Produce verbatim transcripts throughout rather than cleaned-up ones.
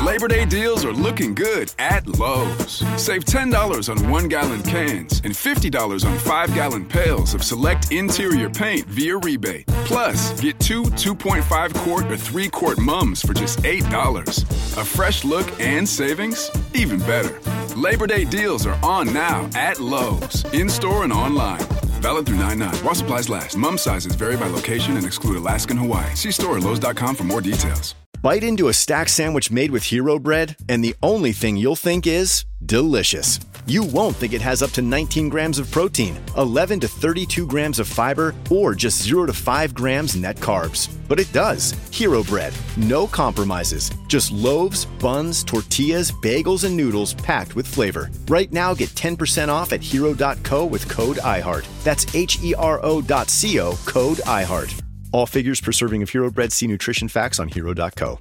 Labor Day deals are looking good at Lowe's. Save ten dollars on one-gallon cans and fifty dollars on five-gallon pails of select interior paint via rebate. Plus, get two two point five quart or three quart mums for just eight dollars. A fresh look and savings? Even better. Labor Day deals are on now at Lowe's, in-store and online. Valid through nine nine. While supplies last. Mum sizes vary by location and exclude Alaska and Hawaii. See store at lowes dot com for more details. Bite into a stack sandwich made with Hero Bread, and the only thing you'll think is delicious. You won't think it has up to nineteen grams of protein, eleven to thirty-two grams of fiber, or just zero to five grams net carbs. But it does. Hero Bread. No compromises. Just loaves, buns, tortillas, bagels, and noodles packed with flavor. Right now, get ten percent off at hero dot co with code iHeart. That's H E R O dot C O, code iHeart. All figures per serving of Hero Bread. See nutrition facts on hero dot co.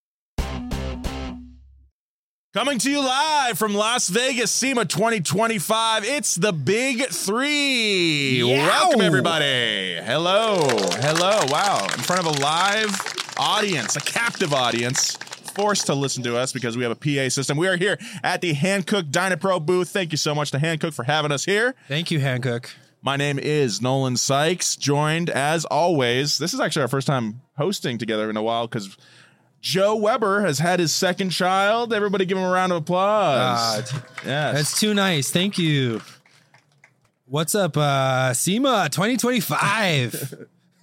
Coming to you live from Las Vegas, SEMA twenty twenty-five. It's the Big Three. Yow. Welcome, everybody. Hello. Hello. Wow. In front of a live audience, a captive audience, forced to listen to us because we have a P A system. We are here at the Hankook Dynapro booth. Thank you so much to Hankook for having us here. Thank you, Hankook. My name is Nolan Sykes, joined as always. This is actually our first time hosting together in a while because Joe Weber has had his second child. Everybody give him a round of applause. Uh, yes. That's too nice. Thank you. What's up, uh, SEMA twenty twenty-five?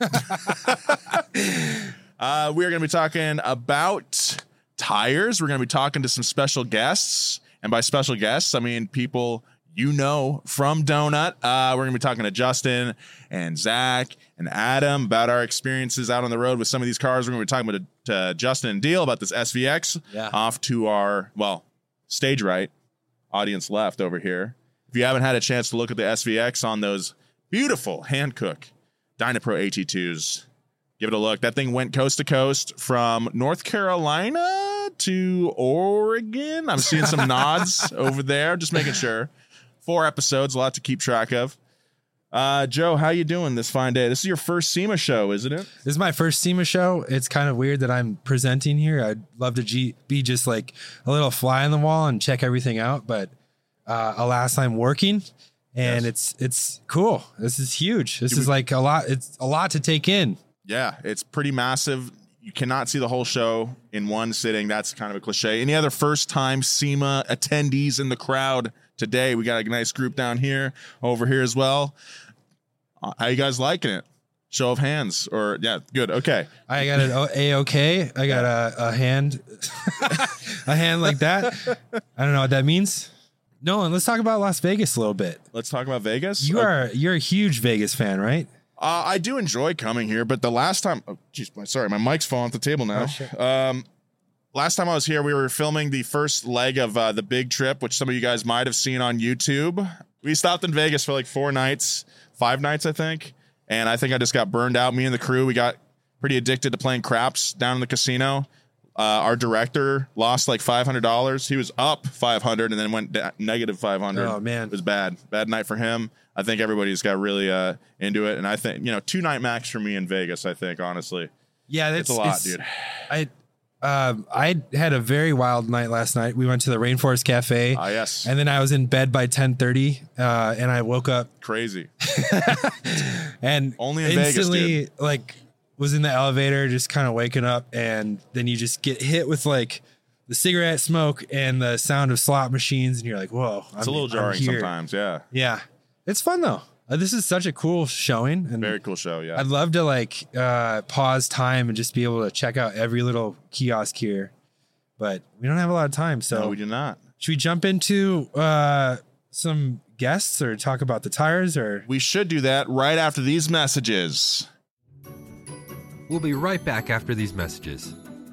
uh, we're going to be talking about tires. We're going to be talking to some special guests. And by special guests, I mean people you know from Donut. Uh, we're going to be talking to Justin and Zach and Adam about our experiences out on the road with some of these cars. We're going to be talking about to Justin and Deal about this S V X. Yeah. Off to our, well, stage right, audience left over here. If you haven't had a chance to look at the S V X on those beautiful Hankook Dynapro A T twos, give it a look. That thing went coast to coast from North Carolina to Oregon. I'm seeing some nods over there, just making sure. Four episodes, a lot to keep track of. Uh, Joe, how you doing this fine day? This is your first SEMA show, isn't it? This is my first SEMA show. It's kind of weird that I'm presenting here. I'd love to G- be just like a little fly on the wall and check everything out, but uh, alas, I'm working, and yes. it's it's cool. This is huge. This Dude, is like a lot. It's a lot to take in. Yeah, it's pretty massive. You cannot see the whole show in one sitting. That's kind of a cliche. Any other first-time SEMA attendees in the crowd today? We got a nice group down here, over here as well. Uh, how you guys liking it? Show of hands, or yeah, good. Okay, I got an A-okay. I got a, a hand, a hand like that. I don't know what that means. Nolan, let's talk about Las Vegas a little bit. Let's talk about Vegas. You are you're a huge Vegas fan, right? Uh, I do enjoy coming here, but the last time, oh, geez, sorry, my mic's falling off the table now. Oh, sure. Um, last time I was here, we were filming the first leg of uh, the Big Trip, which some of you guys might have seen on YouTube. We stopped in Vegas for like four nights, five nights, I think. And I think I just got burned out. Me and the crew, we got pretty addicted to playing craps down in the casino. Uh, our director lost like five hundred dollars. He was up five hundred and then went da- negative five hundred. Oh, man. It was bad. Bad night for him. I think everybody's got really uh, into it. And I think, you know, two night max for me in Vegas, I think, honestly. Yeah, that's it's a lot, it's, dude. I um, I had a very wild night last night. We went to the Rainforest Cafe. Ah, yes. And then I was in bed by ten thirty, uh, and I woke up crazy. and only in instantly, Vegas, dude. like, was in the elevator, just kind of waking up, and then you just get hit with like the cigarette smoke and the sound of slot machines, and you're like, "Whoa!" It's I'm, a little jarring sometimes. Yeah. Yeah, it's fun though. Uh, this is such a cool showing, and very cool show. Yeah, I'd love to like uh, pause time and just be able to check out every little kiosk here, but we don't have a lot of time. So no, we do not. Should we jump into uh, some guests or talk about the tires? Or we should do that right after these messages. We'll be right back after these messages.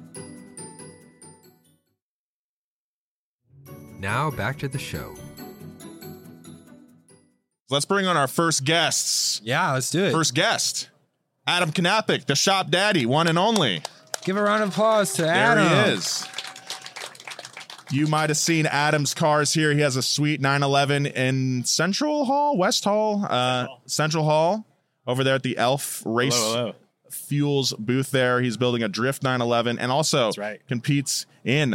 Now back to the show. Let's bring on our first guests. Yeah, let's do it. First guest, Adam Knapik, the shop daddy, one and only. Give a round of applause to Adam. There he is. You might have seen Adam's cars here. He has a sweet nine eleven in Central Hall, West Hall, uh, Central Hall, over there at the Elf Race hello, hello. Fuels booth there. He's building a Drift nine eleven and also That's right. competes in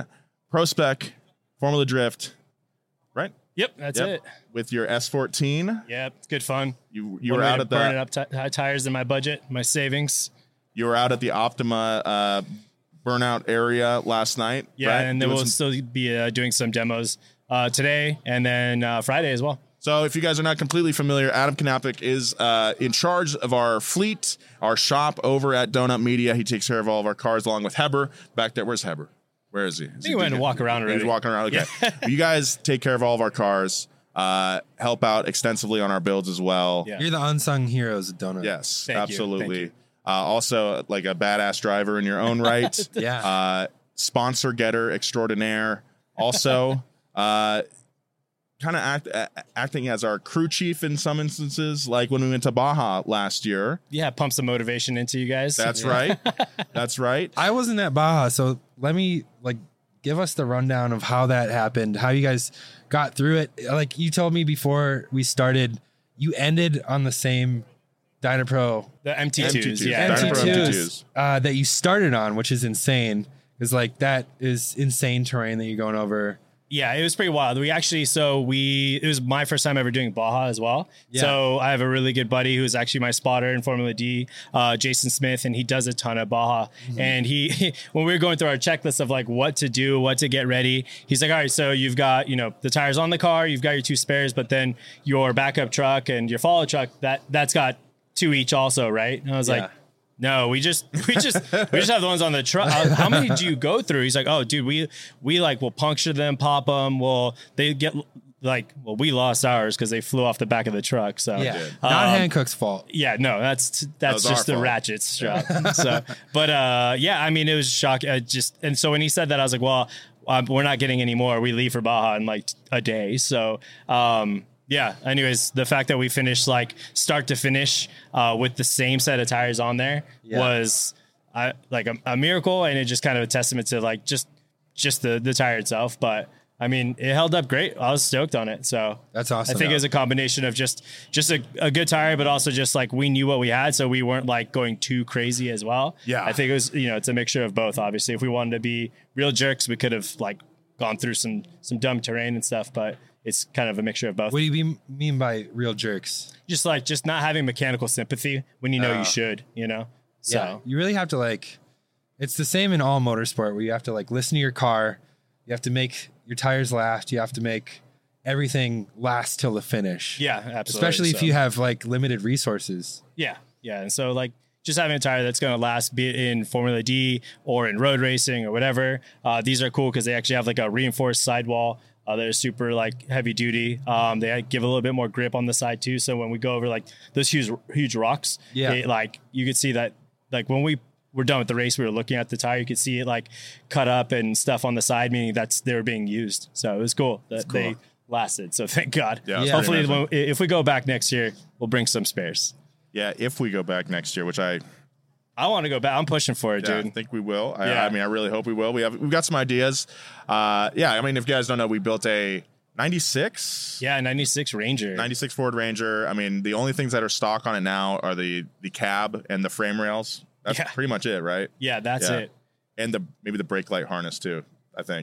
Pro Spec, Formula Drift, right? Yep, that's Yep. it. With your S fourteen. Yep, it's good fun. You you One were way out to at burn the up t- tires in my budget, my savings. you were out at the Optima uh, burnout area last night. Yeah, right? and then Doing we'll some- still be uh, doing some demos uh, today and then uh, Friday as well. So if you guys are not completely familiar, Adam Knapik is uh, in charge of our fleet, our shop over at Donut Media. He takes care of all of our cars along with Heber back there. Where's Heber? Where is he? Is he went to walk around already. He's walking around. Okay. You guys take care of all of our cars, uh, help out extensively on our builds as well. Yeah. You're the unsung heroes of Donut. Yes, Thank you. absolutely. Thank Uh, also, like a badass driver in your own right. Yeah. Uh, sponsor getter extraordinaire. Also, uh, kind of act, uh, acting as our crew chief in some instances, like when we went to Baja last year. Yeah, pump some motivation into you guys. That's right. That's right. I wasn't at Baja, so let me like give us the rundown of how that happened, how you guys got through it. Like you told me before we started, you ended on the same Dynapro The M T twos. M T twos. Yeah, Dynapro M T twos. M T M T twos. twos uh, that you started on, which is insane. Because like that is insane terrain that you're going over. Yeah, it was pretty wild. We actually, so we, it was my first time ever doing Baja as well. Yeah. So I have a really good buddy who's actually my spotter in Formula D, uh, Jason Smith, and he does a ton of Baja. Mm-hmm. And he, when we were going through our checklist of like what to do, what to get ready, he's like, all right, so you've got, you know, the tires on the car, you've got your two spares, but then your backup truck and your follow truck, that, that's got two each also, right? And I was Yeah. like, no, we just we just we just have the ones on the truck. How many do you go through? He's like, oh, dude, we we like will puncture them, pop them. Well, they get like, well, we lost ours because they flew off the back of the truck. So Yeah, did. not Um, Hancock's fault. yeah, no, that's that's was our just the fault. ratchet strap. So, but uh, yeah, I mean, it was shocking. I just and so when he said that, I was like, well, um, we're not getting any more. We leave for Baja in like a day. So, um, yeah. Anyways, the fact that we finished like start to finish uh, with the same set of tires on there Yeah. was uh, like a, a miracle, and it just kind of a testament to like just just the the tire itself. But I mean, it held up great. I was stoked on it. So That's awesome. I think it was a combination of just just a, a good tire, but also just like we knew what we had, so we weren't like going too crazy as well. Yeah. I think it was, you know, it's a mixture of both. Obviously, if we wanted to be real jerks, we could have like gone through some some dumb terrain and stuff, but it's kind of a mixture of both. What do you be, mean by real jerks? Just like just not having mechanical sympathy when you know Uh, you should, you know. So Yeah, you really have to like. It's the same in all motorsport where you have to like listen to your car. You have to make your tires last. You have to make everything last till the finish. yeah, absolutely. Especially if So- you have like limited resources. Yeah, yeah, and so like just having a tire that's going to last, be it in Formula D or in road racing or whatever. Uh, these are cool because they actually have like a reinforced sidewall. Uh, they're super like heavy duty. Um, they give a little bit more grip on the side too. So when we go over like those huge huge rocks, Yeah. they, like you could see that like when we were done with the race, we were looking at the tire. You could see it like cut up and stuff on the side, meaning that's they were being used. So it was cool that cool. they lasted. So thank God. Yeah, it's Yeah. Hopefully, pretty when, if we go back next year, we'll bring some spares. Yeah, if we go back next year, which I, I want to go back. I'm pushing for it, yeah, dude. think we will. I, Yeah. I mean, I really hope we will. We have we've got some ideas. Uh, yeah, I mean, if you guys don't know, we built a ninety-six. Yeah, ninety-six Ranger. ninety-six Ford Ranger. I mean, the only things that are stock on it now are the the cab and the frame rails. That's Yeah. pretty much it, right? Yeah, that's Yeah. it. And the maybe the brake light harness too. I think.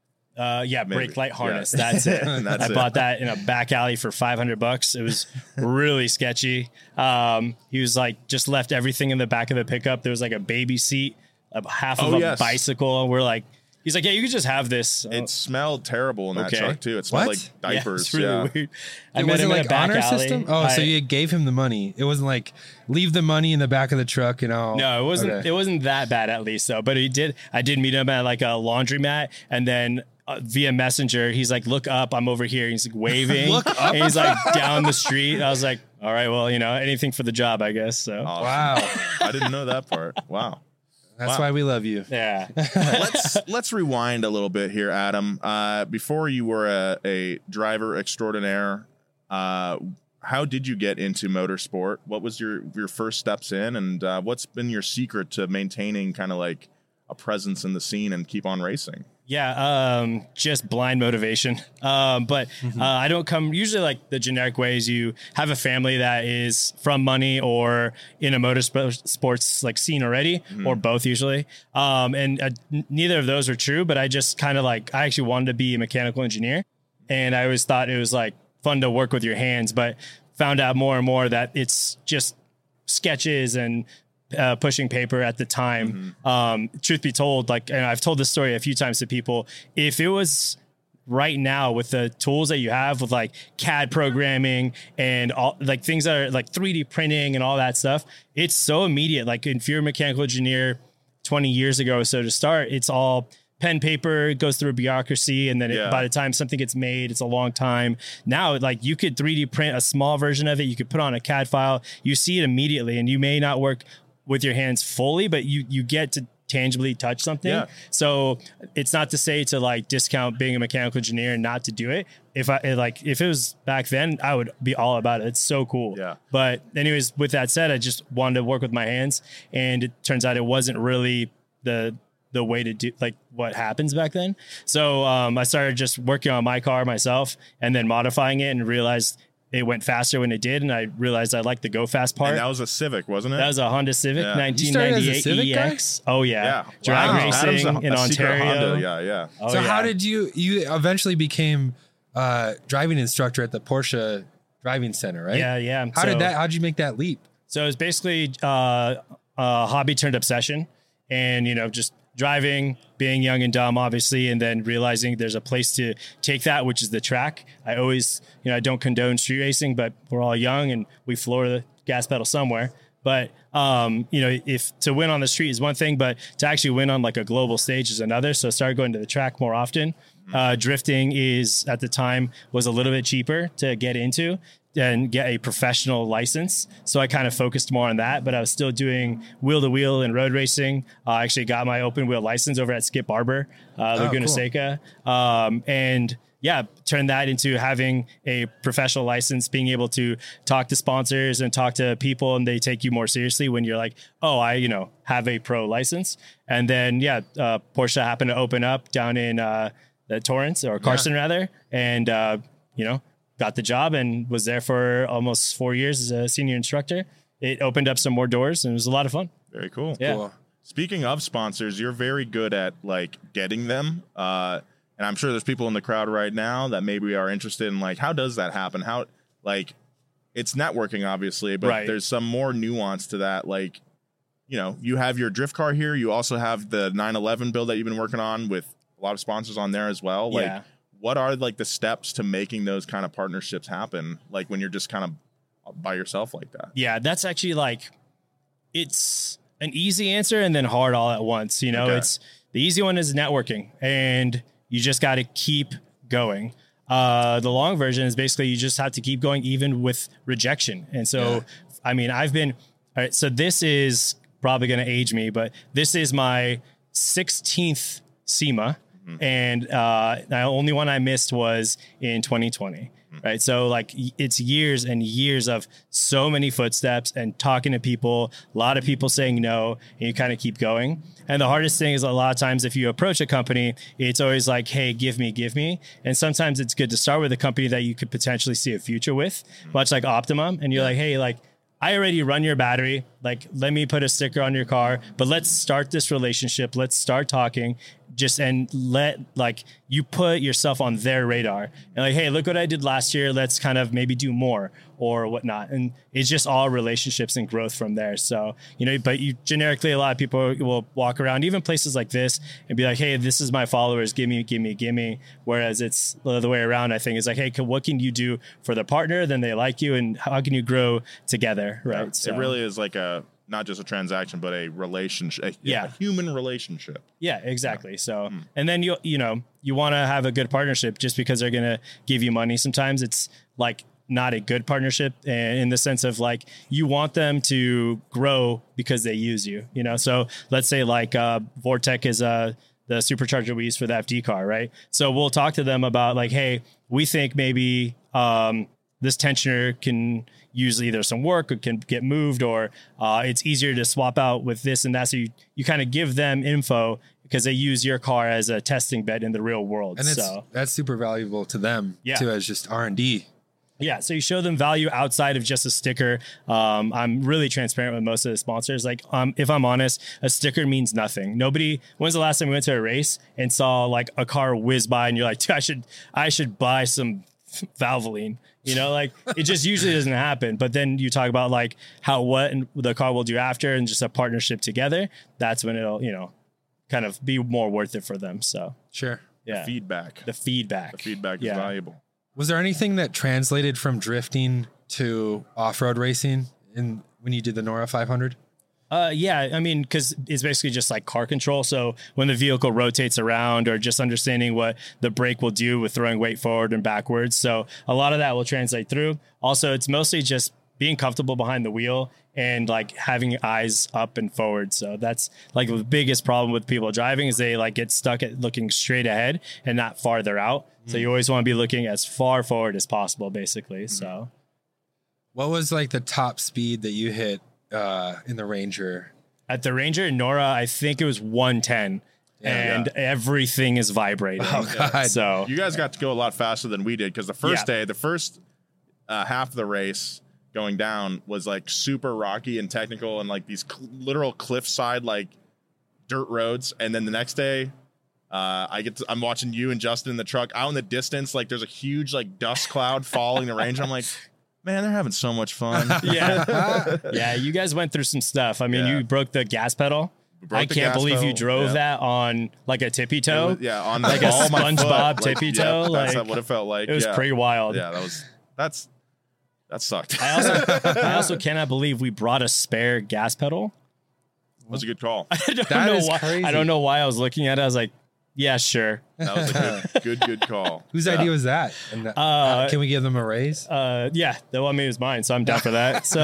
Uh, yeah, Maybe. brake light harness. Yeah. That's it. That's I it. bought that in a back alley for five hundred bucks. It was really sketchy. Um, he was like, just left everything in the back of the pickup. There was like a baby seat, a half of Oh, a yes. bicycle. And we're like, he's like, yeah, you could just have this. It smelled terrible in that Okay. truck too. It smelled What? like Yeah, diapers. it's really yeah. weird. I It met was him it in like a back honor alley. system? Oh, so I- you gave him the money. It wasn't like leave the money in the back of the truck and all. No, it wasn't. Okay. It wasn't that bad, at least though. But he did. I did meet him at like a laundromat, and then uh, via messenger, he's like, "Look up, I'm over here." He's like waving, Look up. and he's like down the street. I was like, "All right, well, you know, anything for the job, I guess." So Awesome. Wow. I didn't know that part. Wow. That's Wow. why we love you. yeah, let's let's rewind a little bit here, Adam. Uh, before you were a, a driver extraordinaire, uh, how did you get into motorsport? What was your your first steps in, and uh, what's been your secret to maintaining kind of like a presence in the scene and keep on racing? Yeah, um, just blind motivation. Um, but uh, I don't come usually like the generic ways. You have a family that is from money or in a motorsports like scene already, mm-hmm. or both usually. Um, and uh, n- neither of those are true. But I just kind of like I actually wanted to be a mechanical engineer, and I always thought it was like fun to work with your hands. But found out more and more that it's just sketches and Uh, pushing paper at the time. Mm-hmm. Um, truth be told, like, and I've told this story a few times to people, if it was right now with the tools that you have with like C A D programming and all like things that are like three D printing and all that stuff, it's so immediate. Like if you're a mechanical engineer twenty years ago or so to start, it's all pen paper, it goes through a bureaucracy. And then yeah. it, by the time something gets made, it's a long time. Now, like you could three D print a small version of it. You could put on a C A D file, you see it immediately, and you may not work with your hands fully, but you, you get to tangibly touch something. Yeah. So it's not to say to like discount being a mechanical engineer and not to do it. If I like, if it was back then, I would be all about it. It's so cool. Yeah. But anyways, with that said, I just wanted to work with my hands, and it turns out it wasn't really the, the way to do like what happens back then. So um, I started just working on my car myself and then modifying it, and realized it went faster when it did, and I realized I liked the go fast part. And that was a Civic, wasn't it? That was a Honda Civic, yeah. nineteen ninety-eight E X. Guy? Oh yeah, yeah. drag wow. racing a, in a Ontario. Honda. Yeah, yeah. Oh, so yeah. how did you you eventually became uh, driving instructor at the Porsche Driving Center, right? Yeah, yeah. How so, did that? How did you make that leap? So it was basically uh, a hobby turned obsession, and you know just driving, being young and dumb, obviously, and then realizing there's a place to take that, which is the track. I always, you know, I don't condone street racing, but we're all young and we floor the gas pedal somewhere. But, um, you know, if to win on the street is one thing, but to actually win on like a global stage is another. So I started going to the track more often. Uh, drifting is at the time was a little bit cheaper to get into and get a professional license. So I kind of focused more on that, but I was still doing wheel to wheel and road racing. Uh, I actually got my open wheel license over at Skip Barber, uh, Laguna oh, cool. Seca. Um, and yeah, turned that into having a professional license, being able to talk to sponsors and talk to people, and they take you more seriously when you're like, oh, I, you know, have a pro license. And then, yeah, uh, Porsche happened to open up down in uh, the Torrance or Carson yeah. rather. And, uh, you know, got the job and was there for almost four years as a senior instructor. It opened up some more doors, and it was a lot of fun. Very cool. Yeah. Cool. Speaking of sponsors, you're very good at like getting them. Uh, and I'm sure there's people in the crowd right now that maybe are interested in like, how does that happen? How, like, it's networking obviously, but right. there's some more nuance to that. Like, you know, you have your drift car here. You also have the nine eleven build that you've been working on with a lot of sponsors on there as well. Like, yeah. what are like the steps to making those kind of partnerships happen? Like when you're just kind of by yourself like that? Yeah, that's actually like, it's an easy answer and then hard all at once. You know, okay. it's the easy one is networking, and you just got to keep going. Uh, the long version is basically you just have to keep going even with rejection. And so, yeah. I mean, I've been, all right, so this is probably going to age me, but this is my sixteenth SEMA. Mm-hmm. And uh, the only one I missed was in twenty twenty. Mm-hmm. Right. So like it's years and years of so many footsteps and talking to people, a lot of people saying no, and you kind of keep going. And the hardest thing is a lot of times if you approach a company, it's always like, hey, give me, give me. And sometimes it's good to start with a company that you could potentially see a future with, mm-hmm. much like Optimum. And you're yeah. like, hey, like, I already run your battery. Like, let me put a sticker on your car, but let's start this relationship. Let's start talking. Just and let like you put yourself on their radar and like, hey, look what I did last year. Let's kind of maybe do more or whatnot. And it's just all relationships and growth from there. So, you know, but you generically, a lot of people will walk around even places like this and be like, hey, this is my followers. Give me, give me, give me. Whereas it's the way around, I think it's like, hey, what can you do for the partner? Then they like you, and how can you grow together? Right. Yeah, so, it really is like a, not just a transaction, but a relationship, a, yeah. a human relationship. Yeah, exactly. So, hmm. and then you, you know, you want to have a good partnership just because they're going to give you money. Sometimes it's like not a good partnership in the sense of like, you want them to grow because they use you, you know? So let's say like, uh, Vortec is, uh, the supercharger we use for the F D car. Right. So we'll talk to them about like, hey, we think maybe, um, this tensioner can use either some work or can get moved, or uh, it's easier to swap out with this and that. So you, you kind of give them info because they use your car as a testing bed in the real world. And it's, so that's super valuable to them Yeah. too, as just R and D. yeah, so you show them value outside of just a sticker. Um, I'm really transparent with most of the sponsors. Like, um, if I'm honest, a sticker means nothing. Nobody. When's the last time we went to a race and saw like a car whiz by, and you're like, I should, I should buy some Valvoline. You know, like it just usually doesn't happen. But then you talk about like how what and the car will do after, and just a partnership together. That's when it'll, you know, kind of be more worth it for them. So Sure. yeah, Feedback. the feedback, The feedback is Yeah. valuable. Was there anything that translated from drifting to off-road racing in when you did the Nora five hundred? Uh, yeah, I mean, because it's basically just like car control. So when the vehicle rotates around, or just understanding what the brake will do with throwing weight forward and backwards. So a lot of that will translate through. Also, it's mostly just being comfortable behind the wheel and like having eyes up and forward. So that's like the biggest problem with people driving is they like get stuck at looking straight ahead and not farther out. So you always want to be looking as far forward as possible, basically. So What was like the top speed that you hit uh, in the Ranger? at the Ranger in Nora, I think it was one ten. And everything is vibrating. Oh, God. So You guys got to go a lot faster than we did because the first Yeah. day, the first uh, half of the race going down was like super rocky and technical and like these cl- literal cliffside like dirt roads. And then the next day, uh, I get to, I'm watching you and Justin in the truck out in the distance. Like there's a huge like dust cloud following the range. I'm like, man, they're having so much fun. yeah, yeah. You guys went through some stuff. I mean, Yeah. you broke the gas pedal. broke I the can't gas believe you pedal, drove yeah. that on like a tippy It toe. was- yeah, on Like the a ball of my SpongeBob foot. Like, tippy yeah, toe, That's like, what it felt like. It was yeah. pretty wild. Yeah, that was that's that sucked. I also, I also cannot believe we brought a spare gas pedal. That was a good call. I don't That know is why. crazy. I don't know why I was looking at it. I was like, yeah, sure. That was a good, good, good call. Whose Yeah. idea was that? And, uh, Uh, can we give them a raise? Uh, yeah, that one was mine, so I'm down for that. So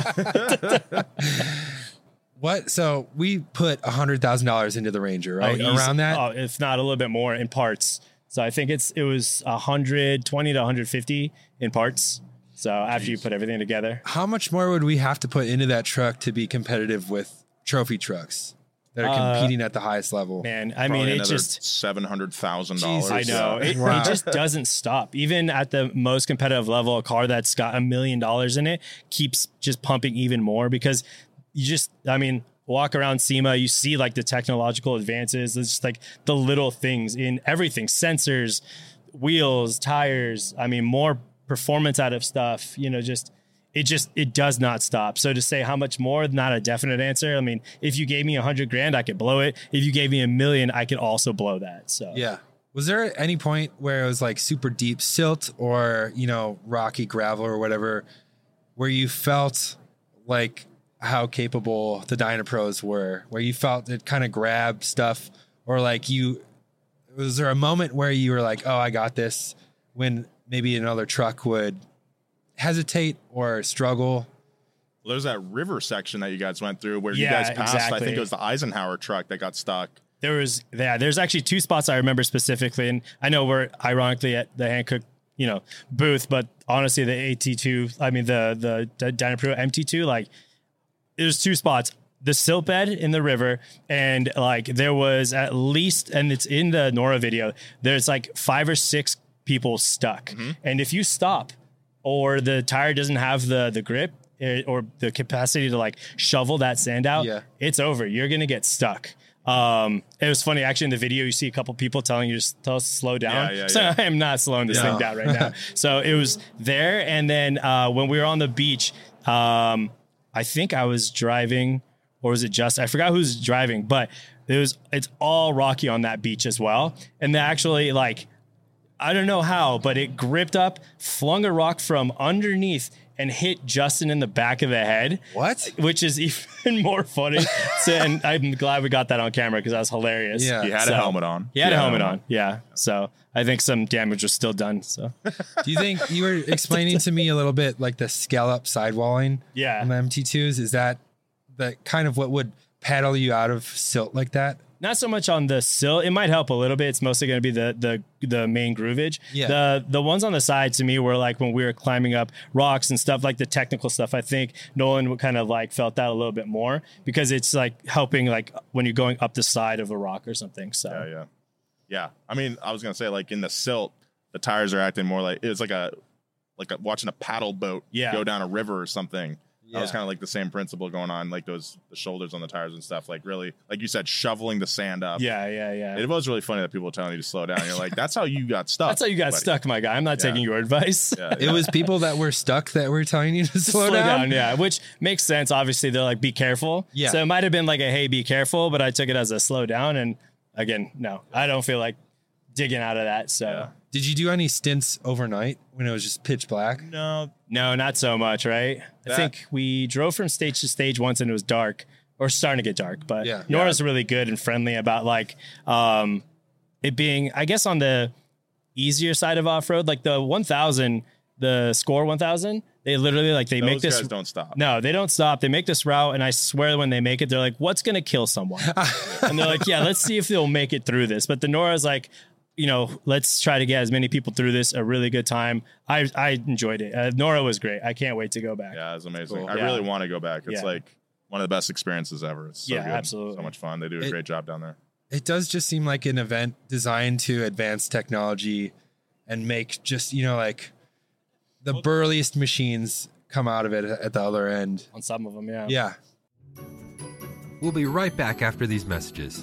What? So we put a hundred thousand dollars into the Ranger, right? Oh, easy. Around that. Oh, if not a little bit more in parts. So I think it's it was one hundred twenty to one hundred fifty in parts. So after you put everything together, How much more would we have to put into that truck to be competitive with trophy trucks that are Uh, competing at the highest level? man, I Probably mean, it another just seven hundred thousand dollars. I know it, Wow. it just doesn't stop. Even at the most competitive level, a car that's got a million dollars in it keeps just pumping even more because you just, I mean, walk around SEMA, you see like the technological advances. It's just like the little things in everything, sensors, wheels, tires. I mean, more performance out of stuff, you know, just, it just, it does not stop. So to say how much more, not a definite answer. I mean, if you gave me a hundred grand, I could blow it. If you gave me a million, I could also blow that. So Yeah. Was there any point where it was like super deep silt or, you know, rocky gravel or whatever, where you felt like how capable the Dynapros were, where you felt it kind of grabbed stuff, or like you, was there a moment where you were like, oh, I got this, when maybe another truck would hesitate or struggle? Well, there's that river section that you guys went through where Yeah, you guys passed. I exactly. think it was the Eisenhower truck that got stuck. There was, yeah, there's actually two spots I remember specifically. And I know we're ironically at the Hankook, you know, booth, but honestly, the A T two, I mean, the, the Dynapro M T two, like, there's two spots, the silt bed in the river. And like, there was at least, and it's in the Nora video, there's like five or six people stuck. Mm-hmm. And if you stop or the tire doesn't have the, the grip, eh, or the capacity to like shovel that sand out, Yeah. it's over. You're going to get stuck. Um, it was funny actually in the video, you see a couple people telling you to tell us to slow down. Yeah, yeah, so yeah. I am not slowing this Yeah. thing down right now. So it was there. And then, uh, when we were on the beach, um, I think I was driving, or was it just, I forgot who's driving, but it was, it's all rocky on that beach as well. And they actually like, I don't know how, but it gripped up, flung a rock from underneath and hit Justin in the back of the head. What? Which is even more funny. So, and I'm glad we got that on camera because that was hilarious. Yeah. He had So- a helmet on. He had Yeah. a helmet on. Yeah. So I think some damage was still done. So Do you think you were explaining to me a little bit like the scallop sidewalling Yeah. on the M T twos? Is that the kind of what would paddle you out of silt like that? not so much on the sill. It might help a little bit. It's mostly going to be the the the main groovage. Yeah. The the ones on the side to me were like when we were climbing up rocks and stuff, like the technical stuff. I think Nolan kind of like felt that a little bit more because it's like helping like when you're going up the side of a rock or something. So Yeah, yeah. Yeah. I mean, I was going to say like in the silt, the tires are acting more like it's like a like a, watching a paddle boat Yeah. go down a river or something. That was Yeah. kind of like the same principle going on, like those the shoulders on the tires and stuff. Like really, like you said, shoveling the sand up. yeah, yeah, yeah. It was really funny that people were telling you to slow down. You're like, that's how you got stuck. That's how you got buddy. stuck, my guy. I'm not Yeah. taking your advice. Yeah, It yeah. was people that were stuck that were telling you to slow, down. yeah, which makes sense. Obviously, they're like, be careful. Yeah. So it might have been like a, hey, be careful, but I took it as a slow down. And again, no, I don't feel like digging out of that. So Yeah. Did you do any stints overnight when it was just pitch black? No, no, not so much, right? That- I think we drove from stage to stage once and it was dark or starting to get dark, but Yeah. Nora's really good and friendly about like um, it being, I guess, on the easier side of off-road, like the one thousand, the Score one thousand, they literally like, they those make this. guys don't stop. No, they don't stop. They make this route, and I swear when they make it, they're like, what's going to kill someone? And they're like, yeah, let's see if they'll make it through this. But the Nora's like, you know, let's try to get as many people through this. A really good time. I I enjoyed it. Uh, Nora was great. I can't wait to go back. Yeah, it was amazing. Cool. I Yeah. really want to go back. It's Yeah. like one of the best experiences ever. It's so Yeah, good. absolutely. So much fun. They do a It- great job down there. It does just seem like an event designed to advance technology and make just, you know, like the burliest machines come out of it at the other end. On some of them, yeah. Yeah. We'll be right back after these messages.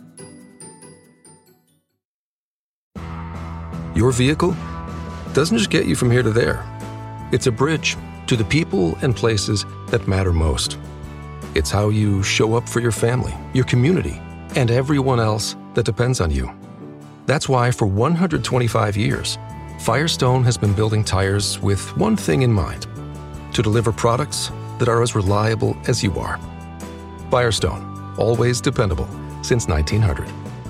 Your vehicle doesn't just get you from here to there. It's a bridge to the people and places that matter most. It's how you show up for your family, your community, and everyone else that depends on you. That's why for one hundred twenty-five years, Firestone has been building tires with one thing in mind: to deliver products that are as reliable as you are. Firestone, always dependable since nineteen hundred.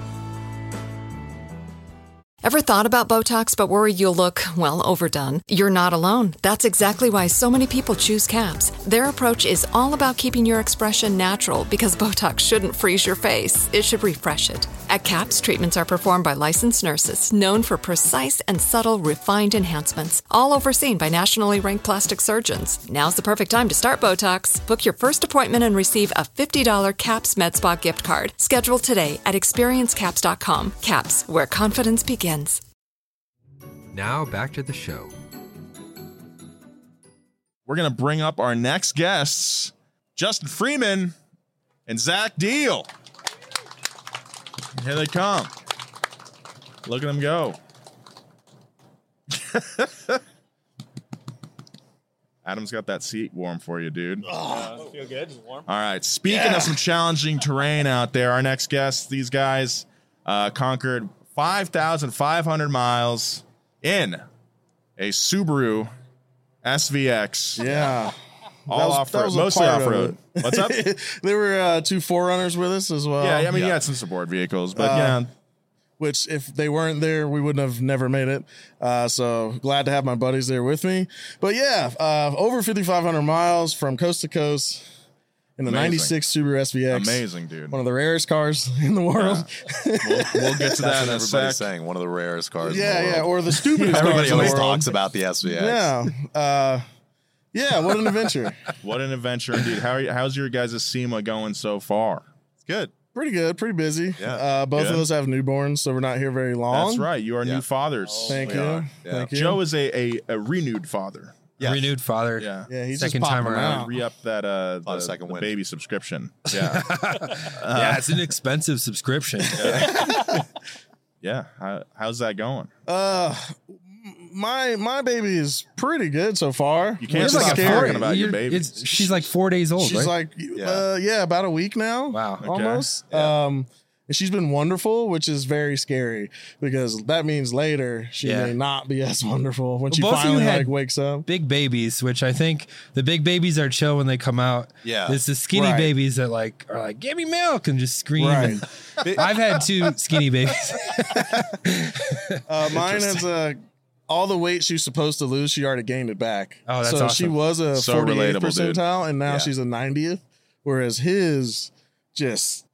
Ever thought about Botox but worried you'll look, well, overdone? You're not alone. That's exactly why so many people choose CAPS. Their approach is all about keeping your expression natural because Botox shouldn't freeze your face. It should refresh it. At CAPS, treatments are performed by licensed nurses known for precise and subtle refined enhancements, all overseen by nationally ranked plastic surgeons. Now's the perfect time to start Botox. Book your first appointment and receive a fifty dollars CAPS MedSpa gift card. Schedule today at experience caps dot com. CAPS, where confidence begins. Now back to the show. We're going to bring up our next guests, Justin Freeman and Zach Deal. Here they come. Look at them go. Adam's got that seat warm for you, dude. Oh, feel good. It's warm. All right. Speaking of some challenging terrain out there, our next guests, these guys uh, conquered five thousand five hundred miles in a Subaru S V X. Yeah. All That was- off that road, was a mostly part off of road. it. What's up? There were uh, two forerunners with us as well. Yeah, I mean, you had some support vehicles, but Uh, yeah, Which, if they weren't there, we wouldn't have never made it. Uh, so glad to have my buddies there with me. But yeah, uh, over fifty-five hundred miles from coast to coast in the Amazing. ninety-six Subaru S V X. amazing, dude. One of the rarest cars in the world. We'll, we'll get to that That's in what a everybody's sec. saying. One of the rarest cars. Yeah, in the yeah, world. or the stupidest cars Everybody in the always world. talks about the S V X. Yeah. Uh, yeah, what an adventure. What an adventure indeed. How are you, how's your guys' SEMA going so far? It's good. Pretty good, pretty busy. Yeah. Uh, both Good. of us have newborns, so we're not here very long. That's right. You are Yeah. new fathers. Thank We you. are. Yeah. Thank you. Joe is a, a, a renewed father. Yes. Renewed father. Yeah. yeah, he's Second just time popping around. out. Re up that uh, On a the, second the wind. baby subscription. Yeah. yeah, it's an expensive subscription. Yeah. How, how's that going? Uh, my my baby is pretty good so far. You can't Which stop is talking scary. about your You're- baby. it's- she's like four days old, She's right? like, uh, yeah, about a week now. Wow. Okay. almost. Um, and she's been wonderful, which is very scary because that means later she Yeah. may not be as wonderful when she both of you finally had- like wakes up. Big babies, which I think the big babies are chill when they come out. Yeah. It's the skinny Right. babies that like are like, give me milk and just scream. Right. And I've had two skinny babies. Uh, mine is uh, all the weight she was supposed to lose. She already gained it back. Oh, that's so she awesome. was a So forty-eighth relatable, dude. percentile, and now Yeah. she's a ninetieth. Whereas his just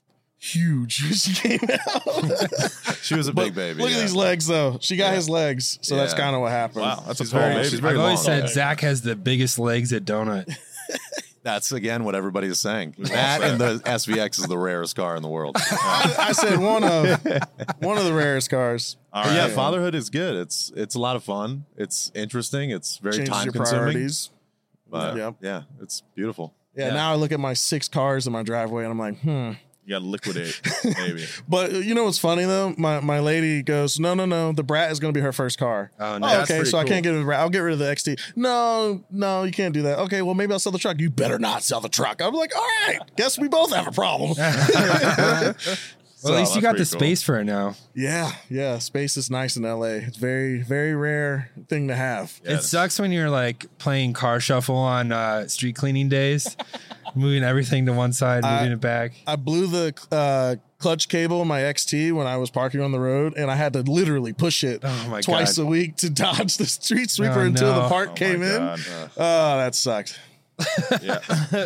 huge. She came out. She was a big baby. Look yeah. at these legs, though. She got yeah. his legs, so yeah. that's kind of what happened. Wow, that's she's a tall very, baby. she's very I've always long. said Zach has the biggest legs at Donut. That's again what everybody is saying. That and the S V X is the rarest car in the world. I, I said one of one of the rarest cars. All right. Yeah, fatherhood is good. It's it's a lot of fun. It's interesting. It's very Changes time your consuming. priorities. But yeah. yeah, it's beautiful. Yeah, yeah, now I look at my six cars in my driveway and I'm like, hmm. You got to liquidate, maybe. But you know what's funny though? My my lady goes, no, no, no. The Brat is going to be her first car. Oh, no. Oh, okay, so cool. I can't get rid of the Brat. I'll get rid of the X T. No, no, you can't do that. Okay, well maybe I'll sell the truck. You better not sell the truck. I'm like, all right, guess we both have a problem. Well, So, at least you got the cool. space for it now. Yeah, yeah. Space is nice in L A. It's very, very rare thing to have. Yeah. It sucks when you're like playing car shuffle on uh, street cleaning days, moving everything to one side, moving I, it back. I blew the uh, clutch cable in my X T when I was parking on the road, and I had to literally push it Oh my twice God. a week to dodge the street sweeper Oh, until no. the part Oh, came my in. God. Oh, that sucked. Yeah.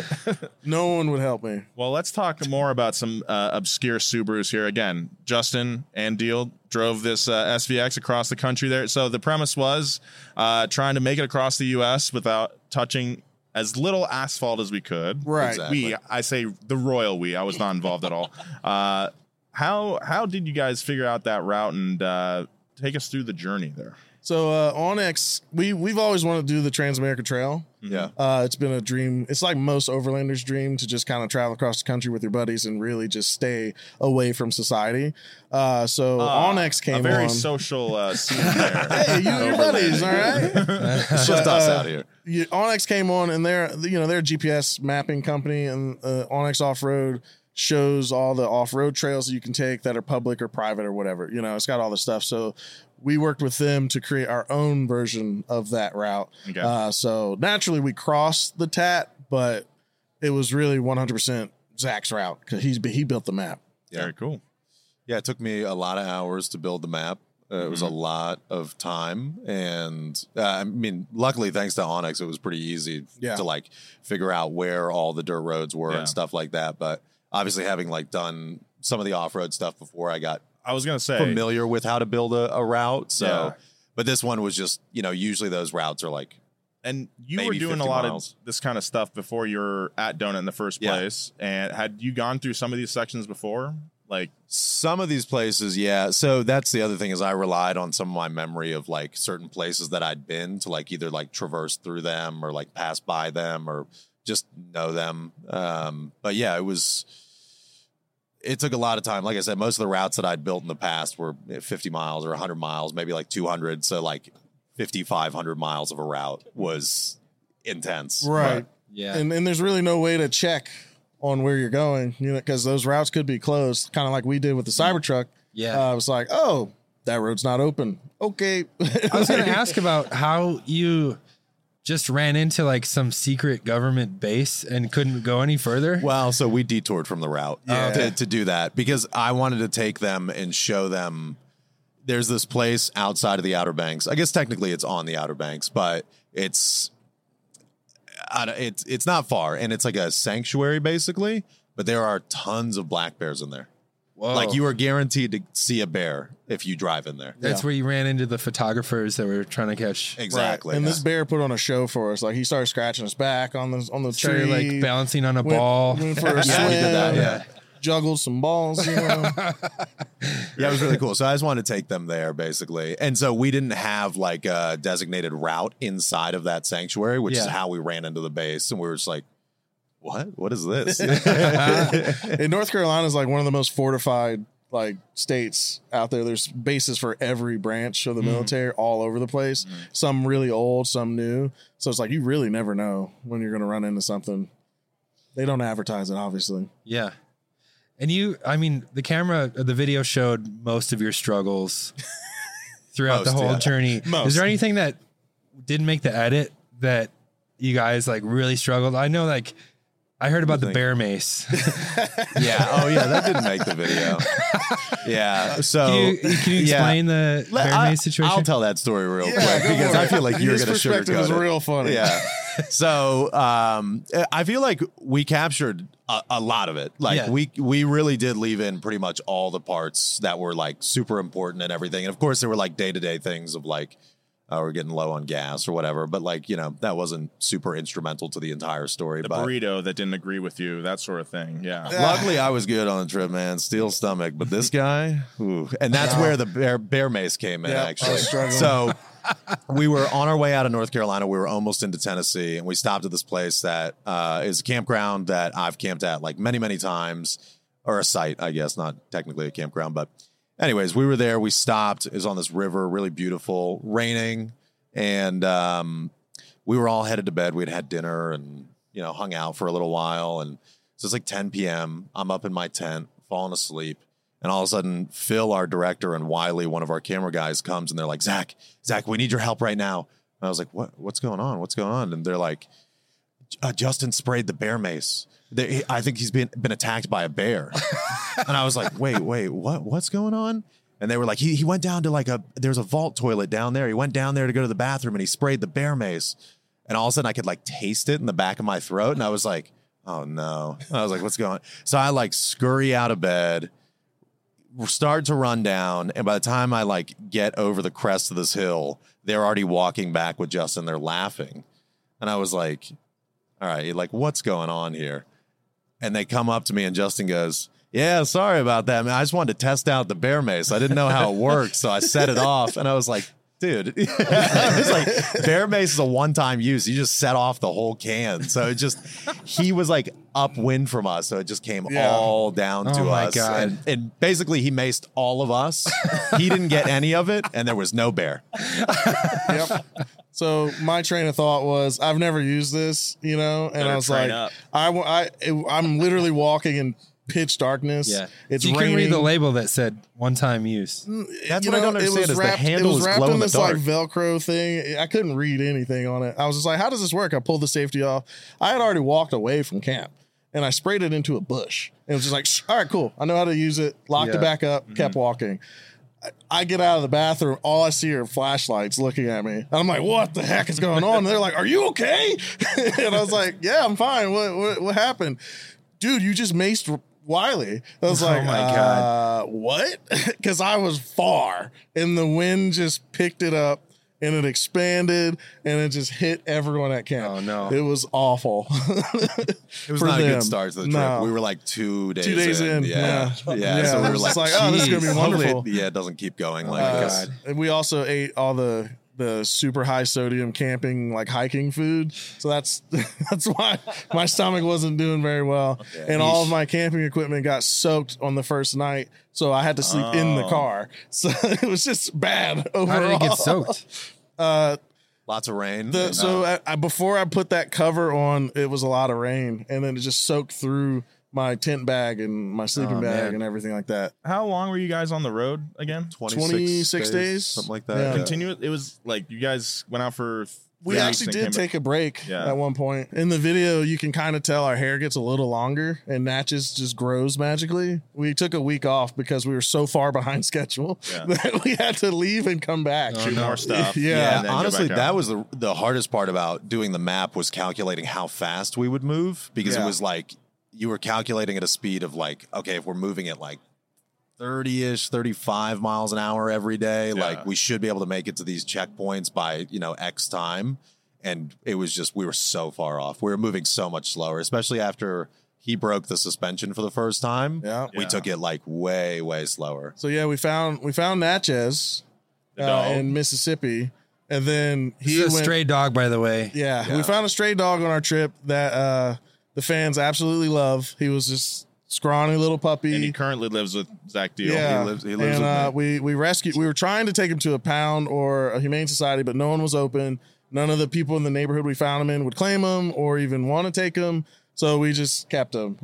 No one would help me. Well, let's talk more about some uh, obscure Subarus here. Again, Justin and Deal drove this uh, S V X across the country there. So the premise was uh, trying to make it across the U S without touching as little asphalt as we could. Right. Exactly. We, I say the royal we. I was not involved at all. Uh, how how did you guys figure out that route and uh, take us through the journey there? So uh, Onyx, we we've always wanted to do the Trans-America Trail. Yeah. Uh, it's been a dream. It's like most overlanders' dream to just kind of travel across the country with your buddies and really just stay away from society. Uh, so Uh, Onyx came a very on. social uh, scene there. Hey, you and your buddies, all right? It's just us out here. You, Onyx came on, and they're you know they're a G P S mapping company, and uh, Onyx Off Road shows all the off road trails that you can take that are public or private or whatever. You know, it's got all the stuff. So we worked with them to create our own version of that route. Okay. Uh, so naturally, we crossed the T A T, but it was really one hundred percent Zach's route because he's he built the map. Yeah. Very cool. Yeah, it took me a lot of hours to build the map. Uh, it Mm-hmm. was a lot of time, and uh, I mean, luckily, thanks to Onyx, it was pretty easy Yeah. to like figure out where all the dirt roads were Yeah. and stuff like that. But obviously, having like done some of the off road stuff before, I got I was gonna say familiar with how to build a, a route. So, Yeah. but this one was just, you know, usually those routes are like, And you maybe were doing a fifty lot miles. of this kind of stuff before you were at Donut in the first Yeah. place. And had you gone through some of these sections before? Like, some of these places, yeah. So that's the other thing is I relied on some of my memory of like certain places that I'd been to like either like traverse through them or like pass by them or just know them. Um, but yeah, it was, it took a lot of time. Like I said, most of the routes that I'd built in the past were fifty miles or one hundred miles, maybe like two hundred. So like fifty-five hundred miles of a route was intense. Right. Yeah. And and there's really no way to check on where you're going, you know, because those routes could be closed, kind of like we did with the Cybertruck. Yeah. Uh, I was like, oh, that road's not open. Okay. I was going to ask about how you just ran into like some secret government base and couldn't go any further. Well, so we detoured from the route Yeah. to, to do that because I wanted to take them and show them there's this place outside of the Outer Banks. I guess technically it's on the Outer Banks, but it's I don't- it's it's not far, and it's like a sanctuary basically. But there are tons of black bears in there. Whoa. Like you are guaranteed to see a bear if you drive in there. That's Yeah. where you ran into the photographers that were trying to catch. Exactly. Right. And yeah. this bear put on a show for us. Like he started scratching us back on the on the Started tree, like balancing on a went, ball. went for a Yeah, swim, he did that, yeah. juggled some balls. You know, Yeah, it was really cool. So I just wanted to take them there, basically. And so we didn't have like a designated route inside of that sanctuary, which is Yeah. how we ran into the base. And we were just like, what? What is this? and North Carolina is like one of the most fortified like states out there. There's bases for every branch of the military all over the place. Some really old, some new. So it's like you really never know when you're going to run into something. They don't advertise it, obviously. Yeah. And you, I mean, the camera, the video showed most of your struggles throughout the Most, whole yeah. journey. Most. Is there anything that didn't make the edit that you guys like really struggled? I know, like, I heard about the think? bear mace. Yeah. Oh, yeah. That didn't make the video. Yeah. So Can you, can you yeah. explain the Let- bear I, mace situation? I'll tell that story real Yeah, quick go because for I it. feel like you're His going to perspective sugarcoat is it. real funny. Yeah. So um, I feel like we captured a, a lot of it. Like Yeah. we we really did leave in pretty much all the parts that were like super important and everything. And of course, there were like day to day things of like, oh, we're getting low on gas or whatever. But like, you know, that wasn't super instrumental to the entire story. The but burrito that didn't agree with you, that sort of thing. Yeah. luckily, I was good on the trip, man. Steel stomach. But this guy, ooh. And that's where the bear, bear mace came in, Yep, I actually. was struggling. So we were on our way out of North Carolina. We were almost into Tennessee, and we stopped at this place that uh, is a campground that I've camped at like many, many times, or a site, I guess, not technically a campground. But anyways, we were there. We stopped. It was on this river, really beautiful, raining. And um, we were all headed to bed. We'd had dinner and, you know, hung out for a little while. And so it's like ten p.m. I'm up in my tent, falling asleep. And all of a sudden, Phil, our director, and Wiley, one of our camera guys, comes and they're like, Zach, Zach, we need your help right now. And I was like, what? What's going on? What's going on? And they're like, uh, Justin sprayed the bear mace. They, I think he's been been attacked by a bear. And I was like, wait, wait, what? What's going on? And they were like, he he went down to like a, there's a vault toilet down there. He went down there to go to the bathroom and he sprayed the bear mace. And all of a sudden I could like taste it in the back of my throat. And I was like, oh no. I was like, what's going on? So I like scurry out of bed, start to run down. And by the time I like get over the crest of this hill, they're already walking back with Justin. They're laughing. And I was like, all right, like what's going on here? And they come up to me and Justin goes, yeah, sorry about that, man. I just wanted to test out the bear mace. I didn't know how it worked, so I set it off. And I was like, dude, I was like, bear mace is a one-time use. You just set off the whole can. So it just, he was like upwind from us. So it just came Yeah. all down Oh to my us. God. And, and basically he maced all of us. He didn't get any of it. And there was no bear. Yep. So my train of thought was, I've never used this, you know, and Better I was train like, up. I, wa- I, it, I'm literally walking in pitch darkness. Yeah. It's you raining. can read the label that said one time use. That's You what I know, don't understand it was is the wrapped, handle it was is wrapped glow in in the this dark. like Velcro thing. I couldn't read anything on it. I was just like, how does this work? I pulled the safety off. I had already walked away from camp and I sprayed it into a bush. And it was just like, "Shh, all right, cool. I know how to use it. Locked Yeah. it back up, kept walking. I, I get out of the bathroom. All I see are flashlights looking at me. And I'm like, what the heck is going on? And they're like, are you okay? And I was like, yeah, I'm fine. What, what, what happened? Dude, you just maced Wiley. I was like, Oh my uh, God. what? Because I was far and the wind just picked it up and it expanded and it just hit everyone at camp. Oh, no. It was awful. It was for not a them. good start to the trip. No. We were like two days, Two days in, Yeah. yeah. Yeah. Yeah. So we were It's like, like, oh, this is gonna be "Geez, hopefully wonderful." it- yeah, it doesn't keep going like Uh, this. and we also ate all the the super high sodium camping like hiking food, so that's that's why my stomach wasn't doing very well, and all of my camping equipment got soaked on the first night, so I had to sleep in the Oh. car. So it was just bad overall. How did it get soaked? Uh, Lots of rain. the, and, so uh, I, I, before I put that cover on, it was a lot of rain, and then it just soaked through my tent bag and my sleeping Oh, bag man. and everything like that. How long were you guys on the road again? twenty-six days? something like that. Yeah. Yeah. Continue. It was like you guys went out for. We three actually weeks did and came take a break Yeah. at one point. In the video, you can kind of tell our hair gets a little longer and Natchez just grows magically. We took a week off because we were so far behind schedule Yeah. that we had to leave and come back. back. Shoot more stuff. Yeah. Yeah, and then go honestly, back that out. was the the hardest part about doing the map was calculating how fast we would move because Yeah. it was like you were calculating at a speed of like, okay, if we're moving at like thirty-ish, thirty-five miles an hour every day, Yeah. like we should be able to make it to these checkpoints by, you know, X time. And it was just, we were so far off. We were moving so much slower, especially after he broke the suspension for the first time. Yeah. We Yeah. took it like way, way slower. So yeah, we found we found Natchez The uh, dog. in Mississippi, and then he He's a went. stray dog, by the way. Yeah, Yeah. we found a stray dog on our trip that uh, the fans absolutely love. He was just scrawny little puppy. And he currently lives with Zach Deal. Yeah, He lives- he lives and with uh, me. we we rescued. We were trying to take him to a pound or a humane society, but no one was open. None of the people in the neighborhood we found him in would claim him or even want to take him. So we just kept him.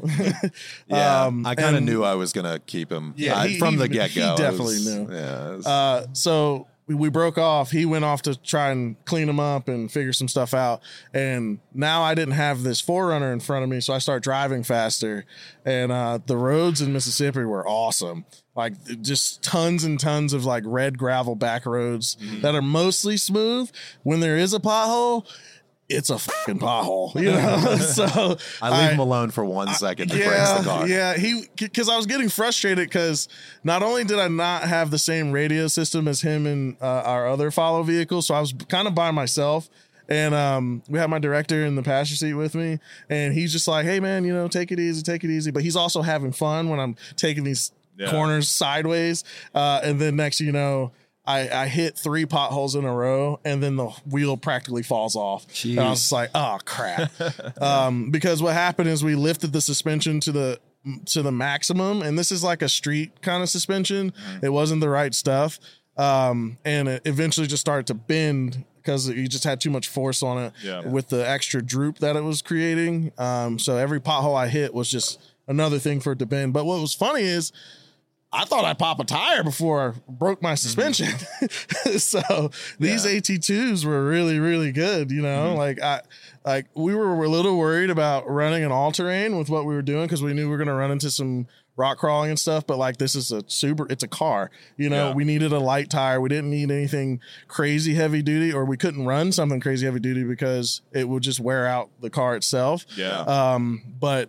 Yeah, Um, I kind of and- knew I was gonna keep him. Yeah, I- he- from he- the get go. he definitely knew. Yeah, it was- Uh, so we, we broke off. He went off to try and clean him up and figure some stuff out. And now I didn't have this forerunner in front of me, so I start driving faster. And uh, the roads in Mississippi were awesome. Like just tons and tons of like red gravel back roads Mm-hmm. that are mostly smooth. When there is a pothole, it's a fucking pothole, you know. So I leave I, him alone for one second to yeah, breaks the car. Yeah, he because I was getting frustrated because not only did I not have the same radio system as him and uh, our other follow vehicle, so I was kind of by myself. And um, we had my director in the passenger seat with me, and he's just like, "Hey, man, you know, take it easy, take it easy." But he's also having fun when I'm taking these yeah. corners sideways. Uh, and then next, you know, I, I hit three potholes in a row, and then the wheel practically falls off. Jeez. And I was just like, "Oh crap!" um, because what happened is we lifted the suspension to the to the maximum, and this is like a street kind of suspension. Mm. It wasn't the right stuff, um, and it eventually just started to bend. Because you just had too much force on it yeah. with the extra droop that it was creating. Um, so every pothole I hit was just another thing for it to bend. But what was funny is I thought I'd pop a tire before I broke my suspension. Mm-hmm. So these yeah. A T twos were really, really good. You know, mm-hmm. like I, like we were a little worried about running an all-terrain with what we were doing because we knew we were going to run into some rock crawling and stuff, but like this is a super, it's a car, you know, yeah. we needed a light tire. We didn't need anything crazy heavy duty, or we couldn't run something crazy heavy duty because it would just wear out the car itself. Yeah. Um, but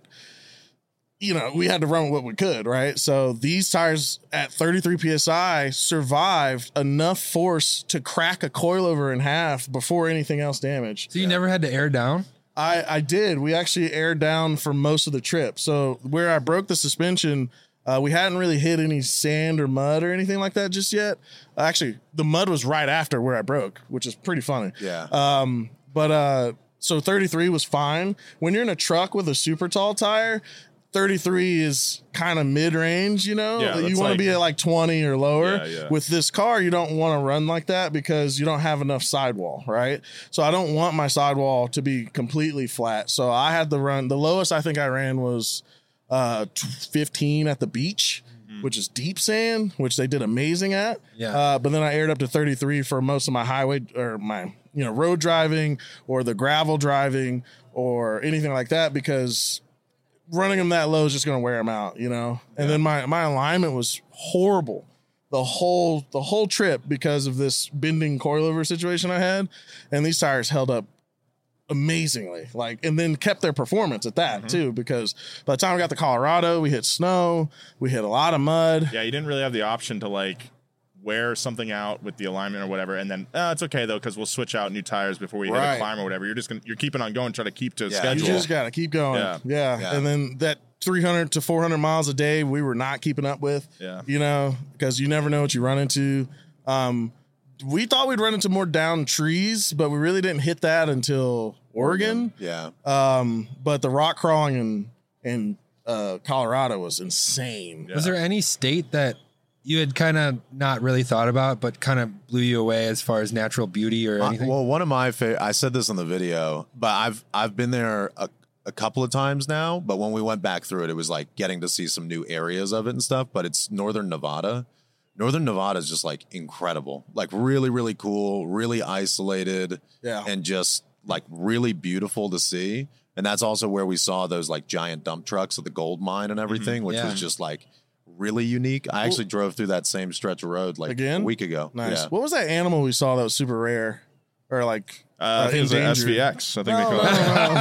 you know, we had to run what we could, right? So these tires at thirty-three P S I survived enough force to crack a coilover in half before anything else damaged. So you yeah. never had to air down? I, I did. We actually aired down for most of the trip. So where I broke the suspension, uh, we hadn't really hit any sand or mud or anything like that just yet. Actually, the mud was right after where I broke, which is pretty funny. Yeah. Um, but uh, so thirty-three was fine. When you're in a truck with a super tall tire, thirty-three is kind of mid-range, you know? Yeah, you want like, to be at like twenty or lower. Yeah, yeah. With this car, you don't want to run like that because you don't have enough sidewall, right? So I don't want my sidewall to be completely flat. So I had to run, the lowest I think I ran was uh, fifteen at the beach, mm-hmm. which is deep sand, which they did amazing at. Yeah. Uh, but then I aired up to thirty-three for most of my highway or my, you know, road driving or the gravel driving or anything like that because running them that low is just going to wear them out, you know? And yeah. then my, my alignment was horrible the whole, the whole trip because of this bending coilover situation I had. And these tires held up amazingly, like, and then kept their performance at that mm-hmm. too, because by the time we got to Colorado, we hit snow, we hit a lot of mud. Yeah. You didn't really have the option to like wear something out with the alignment or whatever, and then uh, it's okay though because we'll switch out new tires before we right. hit a climb or whatever. You're just gonna you're keeping on going, try to keep to a yeah, schedule. You just gotta keep going. Yeah. Yeah. yeah, and then that three hundred to four hundred miles a day we were not keeping up with. Yeah, you know, because you never know what you run into. Um, we thought we'd run into more down trees, but we really didn't hit that until Oregon. Yeah. Um, but the rock crawling in in uh, Colorado was insane. Yeah. Was there any state that you had kind of not really thought about, but kind of blew you away as far as natural beauty or anything? Uh, well, one of my favorite, I said this in the video, but I've, I've been there a, a couple of times now, but when we went back through it, it was like getting to see some new areas of it and stuff, but it's Northern Nevada. Northern Nevada is just like incredible, like really, really cool, really isolated yeah. and just like really beautiful to see. And that's also where we saw those like giant dump trucks at the gold mine and everything, mm-hmm. which yeah. was just like really unique. I actually drove through that same stretch of road like Again? a week ago. Nice. Yeah. What was that animal we saw that was super rare or like uh, uh, I think it was an S V X. I think no, they call no, it.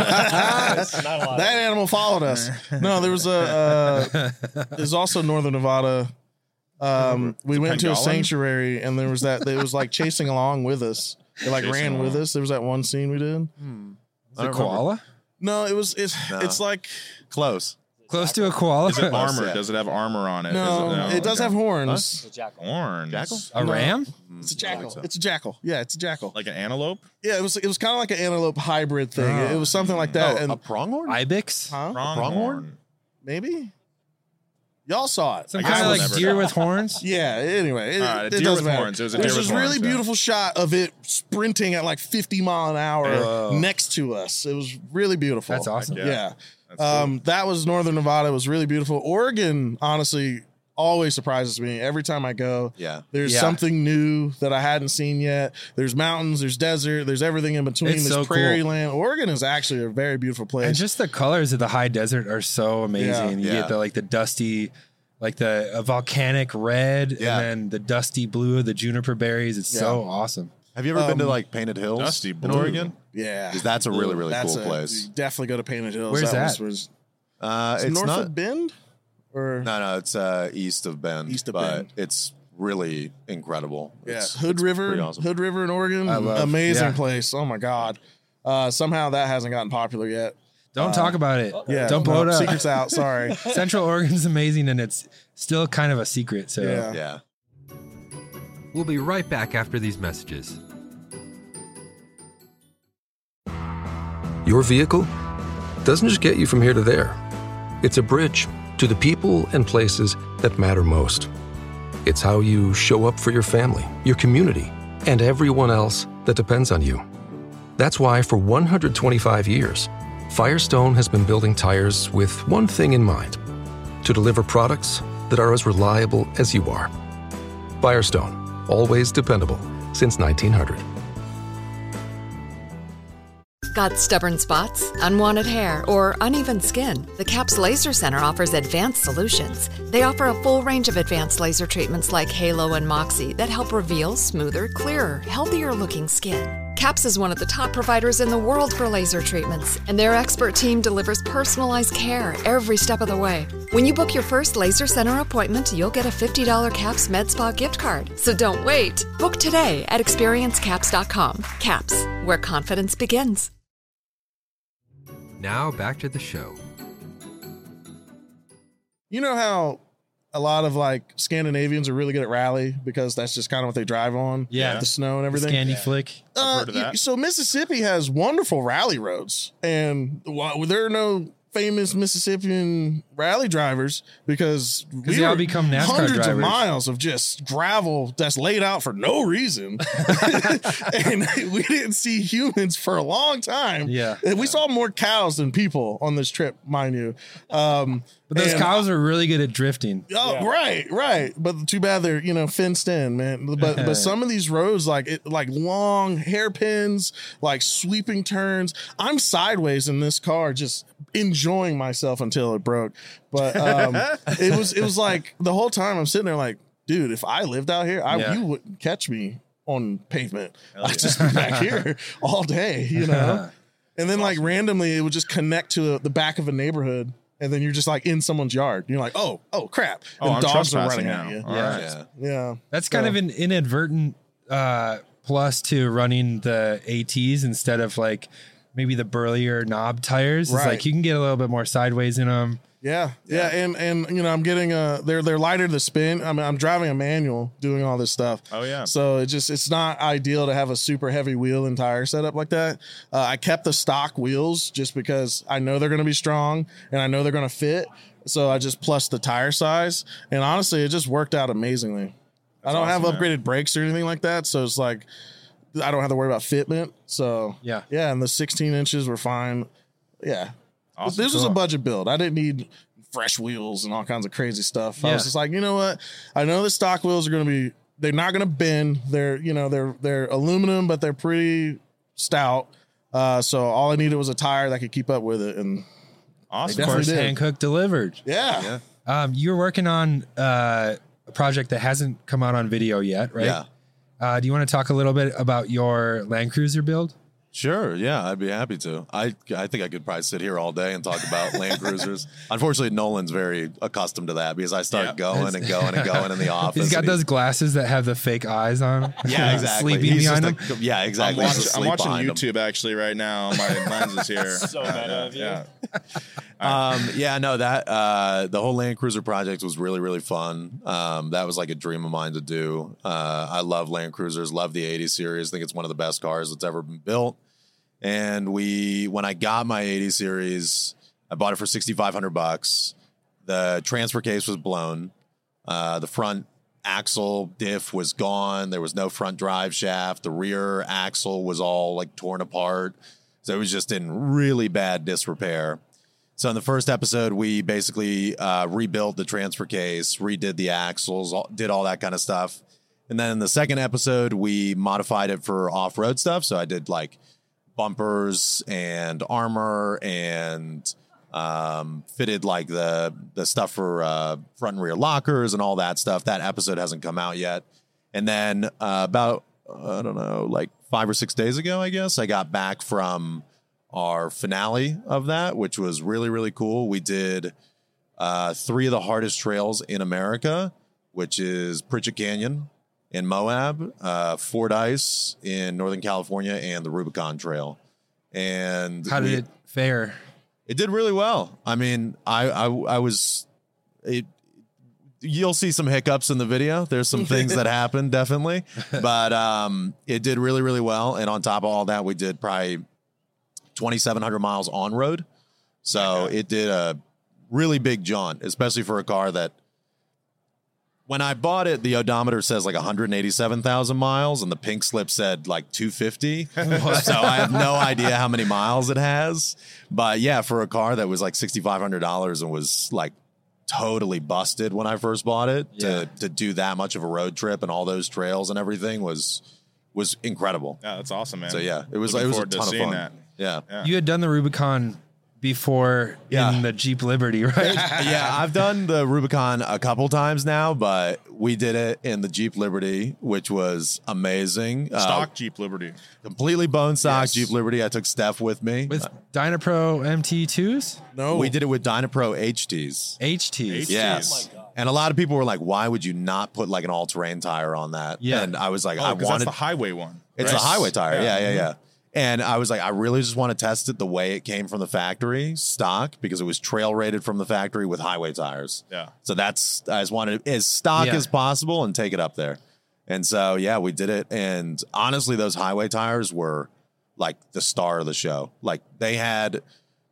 no, no. That animal followed us. No, there was a uh, there's also Northern Nevada. Um, we went to a sanctuary and there was that it was like chasing along with us. It like chasing ran along. with us. There was that one scene we did. Hmm. Is it koala? No, it was it's no. it's like close. Close to a koala. Is it armor? Does it have armor on it? No, it, no? it does okay. have horns. Huh? A jackal. Horns. Jackal? A no. ram? It's a jackal. So. It's a jackal. Yeah, it's a jackal. Like an antelope? Yeah, it was. It was kind of like an antelope hybrid thing. Oh. It was something like that. Oh, and a pronghorn? Ibex? Huh? Pronghorn? Pronghorn? Maybe. Y'all saw it. Some kind of like deer with horns? Yeah, anyway. It, right, a it deer doesn't with matter. horns. It was a There's deer this with really horns, yeah. beautiful shot of it sprinting at like fifty mile an hour Whoa. next to us. It was really beautiful. That's awesome. Yeah. Yeah. That's Um, that was Northern Nevada. It was really beautiful. Oregon, honestly, always surprises me every time I go. Yeah. There's Yeah. something new that I hadn't seen yet. There's mountains, there's desert, there's everything in between. It's There's so prairie cool. land. Oregon is actually a very beautiful place. And just the colors of the high desert are so amazing. Yeah. You Yeah. get the like the dusty, like the uh, volcanic red, Yeah. and then the dusty blue of the juniper berries. It's so awesome. Have you ever been to Um, like Painted Hills Dusty in Blue. Oregon? Yeah, 'Cause that's a really, really That's cool a- place. Definitely go to Painted Hills. Where's Was, that? was, Uh, is it it's north not. of Bend, or No, no, it's uh, east of Bend. East of but Bend. it's really incredible. yeah, It's, Hood it's River, pretty awesome. Hood River in Oregon. I love- Amazing yeah. place. Oh my god. Uh, somehow that hasn't gotten popular yet. Don't talk about it. Yeah, Don't blow no, it up. Secrets out. Sorry. Central Oregon's amazing, and it's still kind of a secret. So Yeah. Yeah. We'll be right back after these messages. Your vehicle doesn't just get you from here to there. It's a bridge to the people and places that matter most. It's how you show up for your family, your community, and everyone else that depends on you. That's why for one hundred twenty-five years, Firestone has been building tires with one thing in mind: to deliver products that are as reliable as you are. Firestone, always dependable since nineteen hundred. Got stubborn spots, unwanted hair, or uneven skin? The CAPS Laser Center offers advanced solutions. They offer a full range of advanced laser treatments like Halo and Moxie that help reveal smoother, clearer, healthier-looking skin. CAPS is one of the top providers in the world for laser treatments, and their expert team delivers personalized care every step of the way. When you book your first Laser Center appointment, you'll get a fifty dollars CAPS MedSpa gift card. So don't wait. Book today at experience caps dot com. CAPS, where confidence begins. Now back to the show. You know how a lot of like Scandinavians are really good at rally because that's just kind of what they drive on. Yeah. the snow and everything. Scandy flick. Uh, heard of you- that. so Mississippi has wonderful rally roads, and why, there are no famous Mississippian rally drivers because we they all were become NASCAR hundreds of drivers. miles of just gravel that's laid out for no reason, and we didn't see humans for a long time. Yeah. And we saw more cows than people on this trip, mind you. Um, But those and- cows are really good at drifting. Oh, right, right. But too bad they're, you know, fenced in, man. But but some of these roads, like it, like long hairpins, like sweeping turns. I'm sideways in this car, just enjoying myself until it broke. But um, it was it was like the whole time I'm sitting there, like, dude, if I lived out here, I Yeah. you wouldn't catch me on pavement. I'd just be back here all day, you know. And then like randomly, it would just connect to the back of a neighborhood. And then you're just like in someone's yard. You're like, oh, oh, crap. Oh, and I'm dogs are trespassing running now. at you. All Yeah. right. Yeah. Yeah. That's kind So- of an inadvertent uh, plus to running the ATs instead of like maybe the burlier knob tires. It's Right. like you can get a little bit more sideways in them. Yeah, yeah, and and you know I'm getting a they're they're lighter to spin. I mean I'm driving a manual, doing all this stuff. Oh, yeah. So it just it's not ideal to have a super heavy wheel and tire setup like that. Uh, I kept the stock wheels just because I know they're going to be strong and I know they're going to fit. So I just plus the tire size, and honestly, it just worked out amazingly. I don't awesome, have man. upgraded brakes or anything like that, so it's like I don't have to worry about fitment. So Yeah. yeah, and the sixteen inches were fine. Yeah. Awesome. This was a Cool. budget build. I didn't need fresh wheels and all kinds of crazy stuff. I Yeah. was just like, you know what? I know the stock wheels are going to be, they're not going to bend. They're, you know, they're, they're aluminum, but they're pretty stout. Uh, so all I needed was a tire that could keep up with it. And Awesome. Of definitely course, did. Hankook delivered. yeah, Yeah. Um, you're working on uh, a project that hasn't come out on video yet, right? Yeah. Uh, do you want to talk a little bit about your Land Cruiser build? Sure. Yeah, I'd be happy to. I I think I could probably sit here all day and talk about Land Cruisers. Unfortunately, Nolan's very accustomed to that because I start Yeah. going and going and going in the office. He's got and those glasses that have the fake eyes on them. Yeah, exactly. Sleeping He's behind just them. a- yeah, I'm, exactly. watch- He's I'm asleep watching behind him. YouTube actually right now. My lens is here. So meta of you. Yeah. Um, yeah, no, that uh, the whole Land Cruiser project was really, really fun. Um, that was like a dream of mine to do. Uh, I love Land Cruisers, love the eighty series. I think it's one of the best cars that's ever been built. And we, when I got my eighty series, I bought it for sixty-five hundred bucks. The transfer case was blown. Uh, the front axle diff was gone. There was no front drive shaft. The rear axle was all like torn apart. So it was just in really bad disrepair. So in the first episode, we basically uh, rebuilt the transfer case, redid the axles, all, did all that kind of stuff. And then in the second episode, we modified it for off-road stuff. So I did like bumpers and armor and um, fitted like the the stuff for uh, front and rear lockers and all that stuff. That episode hasn't come out yet. And then uh, about I don't know, like five or six days ago, I guess. I got back from our finale of that, which was really, really cool. We did uh, three of the hardest trails in America, which is Pritchett Canyon in Moab, uh, Fordyce in Northern California, and the Rubicon Trail. And how did we, it fare? It did really well. I mean, I I, I was it. You'll see some hiccups in the video. There's some things that happened, definitely, but um, it did really, really well. And on top of all that, we did probably twenty-seven hundred miles on road. So it did a really big jaunt, especially for a car that when I bought it, the odometer says like one hundred eighty-seven thousand miles and the pink slip said like two fifty. So I have no idea how many miles it has. But yeah, for a car that was like six thousand five hundred dollars and was like totally busted when I first bought it, Yeah. to, to do that much of a road trip and all those trails and everything was was incredible. Yeah, that's awesome, man. So yeah, it was Looking it was a forward to ton of seeing fun. that. Yeah. Yeah. You had done the Rubicon before Yeah. in the Jeep Liberty, right? Yeah, I've done the Rubicon a couple times now, but we did it in the Jeep Liberty, which was amazing. Stock Uh, Jeep Liberty. completely bone stock Yes. Jeep Liberty. I took Steph with me. With Dynapro M T twos? No, We did it with Dynapro H Ts. H Ts. Yes. And a lot of people were like, why would you not put like an all-terrain tire on that? Yeah. And I was like, Oh, I because wanted that's the highway one. It's right? a highway tire. Yeah, yeah, Mhm. yeah. And I was like, I really just want to test it the way it came from the factory, stock, because it was trail rated from the factory with highway tires. Yeah. So that's, I just wanted it as stock Yeah. as possible and take it up there. And so, yeah, we did it. And honestly, those highway tires were like the star of the show. Like they had,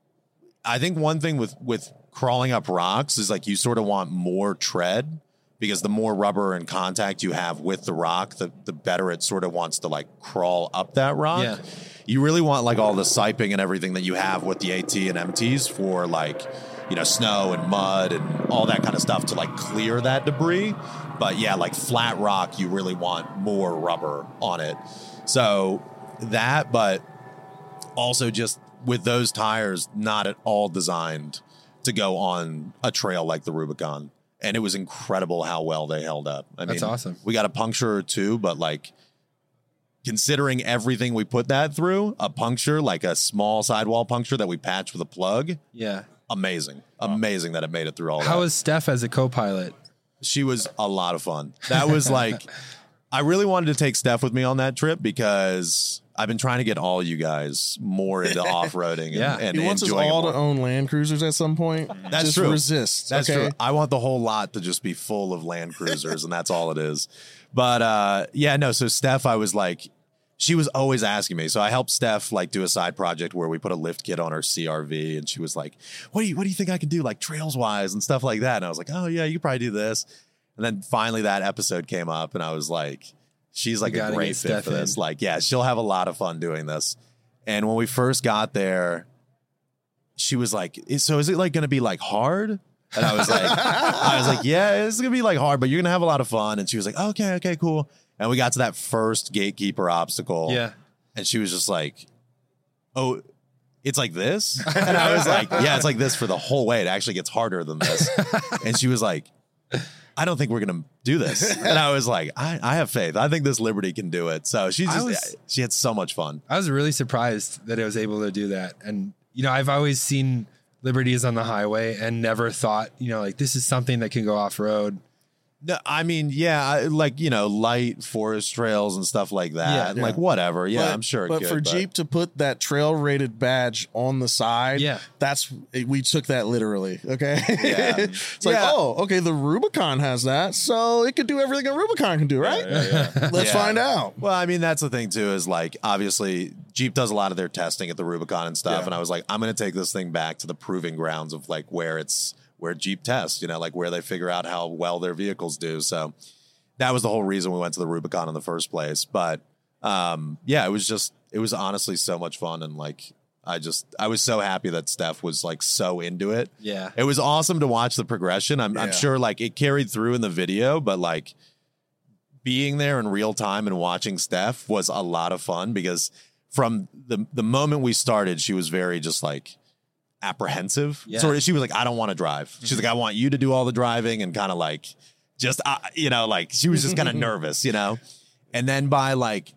I think one thing with, with crawling up rocks is like you sort of want more tread, because the more rubber and contact you have with the rock, the, the better it sort of wants to like crawl up that rock. Yeah. You really want like all the siping and everything that you have with the AT and M Ts for like, you know, snow and mud and all that kind of stuff to like clear that debris. But yeah, like flat rock, you really want more rubber on it. So that, but also just with those tires, not at all designed to go on a trail like the Rubicon. And it was incredible how well they held up. I That's mean, awesome. We got a puncture or two, but like considering everything we put that through, a puncture, like a small sidewall puncture that we patched with a plug, Yeah. amazing. Amazing that it made it through all How that. was Steph as a co-pilot? She was a lot of fun. That was like, I really wanted to take Steph with me on that trip because I've been trying to get all you guys more into off-roading and, Yeah. and he wants us enjoying all it to more. own Land Cruisers at some point. That's Just true. Resist. That's okay? true. I want the whole lot to just be full of Land Cruisers, and that's all it is. But uh, yeah, no. So Steph, I was like, she was always asking me. So I helped Steph like do a side project where we put a lift kit on her C R V, and she was like, "What do you What do you think I can do, like trails wise and stuff like that?" And I was like, "Oh yeah, you could probably do this." And then finally that episode came up, and I was like, "She's like You a gotta great get fit Steph for this. in. Like, yeah, she'll have a lot of fun doing this." And when we first got there, she was like, "So is it like going to be like hard?" And I was like, "I was like, yeah, it's going to be like hard, but you're going to have a lot of fun." And she was like, "Okay, okay, cool." And we got to that first gatekeeper obstacle. Yeah. And she was just like, "Oh, it's like this?" And I was like, "Yeah, it's like this for the whole way. It actually gets harder than this." And she was like, "I don't think we're going to do this." And I was like, I, I have faith. I think this Liberty can do it. So she I just, was- she had so much fun. I was really surprised that I was able to do that. And, you know, I've always seen Liberties on the highway and never thought, you know, like this is something that can go off road. No, I mean, yeah, I- like, you know, light forest trails and stuff like that. Yeah. Like, whatever. Yeah, But- I'm sure it But could, for Jeep to put that trail rated badge on the side, Yeah. that's we took that literally. Okay, Yeah. it's like, Yeah. oh, okay, the Rubicon has that, so it could do everything a Rubicon can do, right? Let's Yeah. find out. Well, I mean, that's the thing, too, is like, obviously, Jeep does a lot of their testing at the Rubicon and stuff. Yeah. And I was like, I'm going to take this thing back to the proving grounds of like where it's, where Jeep tests, you know, like where they figure out how well their vehicles do. So that was the whole reason we went to the Rubicon in the first place. But um, yeah, it was just, it was honestly so much fun. And like, I just, I was so happy that Steph was like so into it. Yeah. It was awesome to watch the progression. I'm, I'm Yeah. sure like it carried through in the video, but like being there in real time and watching Steph was a lot of fun because from the, the moment we started, she was very just like apprehensive. Yeah. Sort of, she was like, I don't want to drive. She's like, I want you to do all the driving and kind of like just, uh, you know, like she was just kind of nervous, you know? And then by like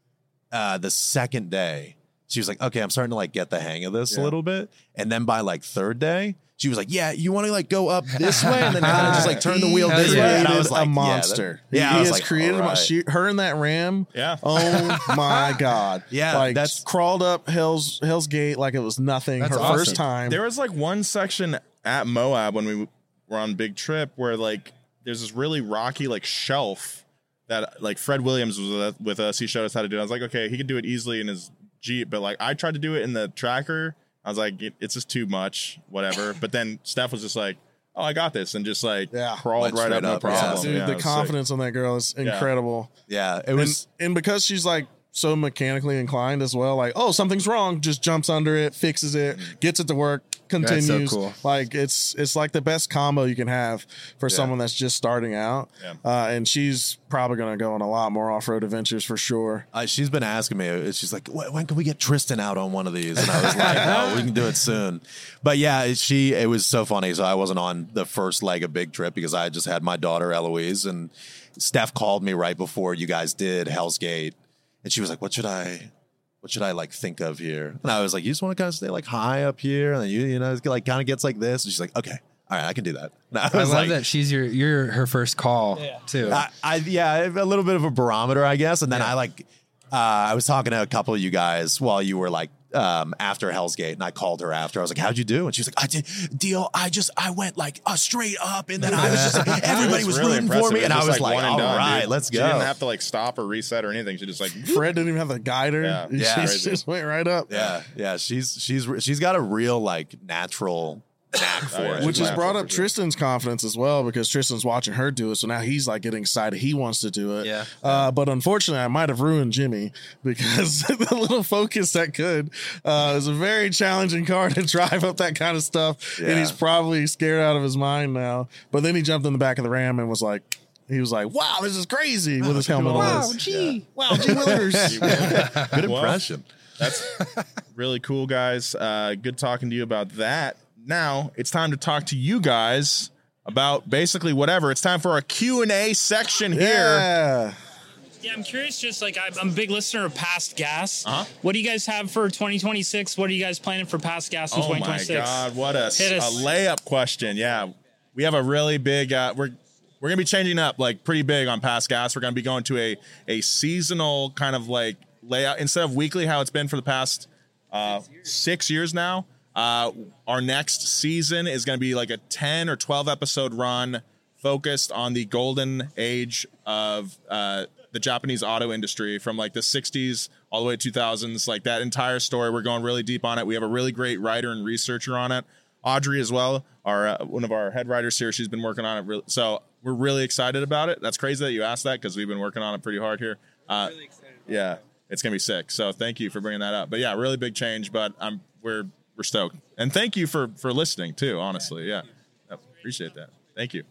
uh, the second day, she was like, okay, I'm starting to like get the hang of this Yeah. a little bit. And then by like third day, she was like, yeah, you want to like go up this way and then kind of just like turn the wheel He this way. And I created was like, a monster. Yeah, that, yeah he I was has like, created all a mon- right. she, her and that ram. Yeah. Oh my god. Yeah, like that's- crawled up Hell's Hell's Gate like it was nothing. That's her awesome. first time. There was like one section at Moab when we were on Big Trip where like there's this really rocky like shelf that like Fred Williams was with- with us. He showed us how to do it. I was like, okay, he could do it easily in his Jeep, but like I tried to do it in the tracker. I was like, it, it's just too much, whatever. But then Steph was just like, oh, I got this, and just like Yeah. crawled Went right straight up, no up, yeah. problem. Dude, Yeah, the it was confidence on that girl is incredible. Yeah, it And, was. and because she's like so mechanically inclined as well, like, oh, something's wrong, just jumps under it, fixes it, gets it to work, continues. cool. Like it's it's like the best combo you can have for Yeah. someone that's just starting out. Yeah. Uh, and she's probably gonna go on a lot more off road adventures for sure. Uh, she's been asking me. uh, She's like, "When when can we get Tristan out on one of these?" And I was like, "Oh, we can do it soon." But yeah, she. It was so funny. So I wasn't on the first leg of Big Trip because I just had my daughter Eloise, and Steph called me right before you guys did Hell's Gate, and she was like, "What should I?" What should I like think of here? And I was like, you just want to kind of stay like high up here, and then you, you know, it's like kind of gets like this. And she's like, okay, all right, I can do that. And I I was love like, that she's your you're her first call too. I, I yeah, a little bit of a barometer, I guess. And then I like, uh, I was talking to a couple of you guys while you were like um, after Hell's Gate, and I called her after. I was like, "How'd you do?" And she was like, "I did deal. I just I went like uh, straight up, and then I was just like, everybody was really rooting for impressive. me, It and I just, was like, one and all done, right, dude. let's She go." didn't have to like stop or reset or anything. She just like Fred didn't even have the guider. Yeah. She Yeah. just went right up. Yeah, yeah, she's she's she's got a real like natural knack for Oh, yeah. it. Which has Yeah, brought for up sure. Tristan's confidence as well because Tristan's watching her do it. So now he's like getting excited. He wants to do it. Yeah. Uh, but unfortunately, I might have ruined Jimmy because the little Focus that could uh, is a very challenging car to drive up that kind of stuff. And Yeah. he's probably scared out of his mind now. But then he jumped in the back of the Ram and was like, he was like, wow, this is crazy with his helmet on. gee. Wow, G Willers. Good Well, impression. That's really cool, guys. Uh, good talking to you about that. Now it's time to talk to you guys about basically whatever. It's time for our Q and A section here. Yeah. Yeah, I'm curious. Just like I'm, I'm a big listener of Past Gas. Uh-huh. What do you guys have for twenty twenty-six? What are you guys planning for Past Gas in Oh my twenty twenty-six? God, what a, Hit a us. layup question. Yeah, we have a really big. Uh, we're we're gonna be changing up like pretty big on Past Gas. We're gonna be going to a a seasonal kind of like layout instead of weekly, how it's been for the past uh, six years now. Uh, our next season is going to be like a ten or twelve episode run focused on the golden age of uh, the Japanese auto industry from like the sixties all the way to two thousands, like that entire story. We're going really deep on it. We have a really great writer and researcher on it. Audrey as well, our uh, one of our head writers here. She's been working on it. Re- so we're really excited about it. That's crazy that you asked that because we've been working on it pretty hard here. Uh, really excited. Yeah, it's going to be sick. So thank you for bringing that up. But yeah, really big change, but I'm, we're, we're stoked. And thank you for, for listening too, honestly. Yeah. Yep, appreciate that. Thank you.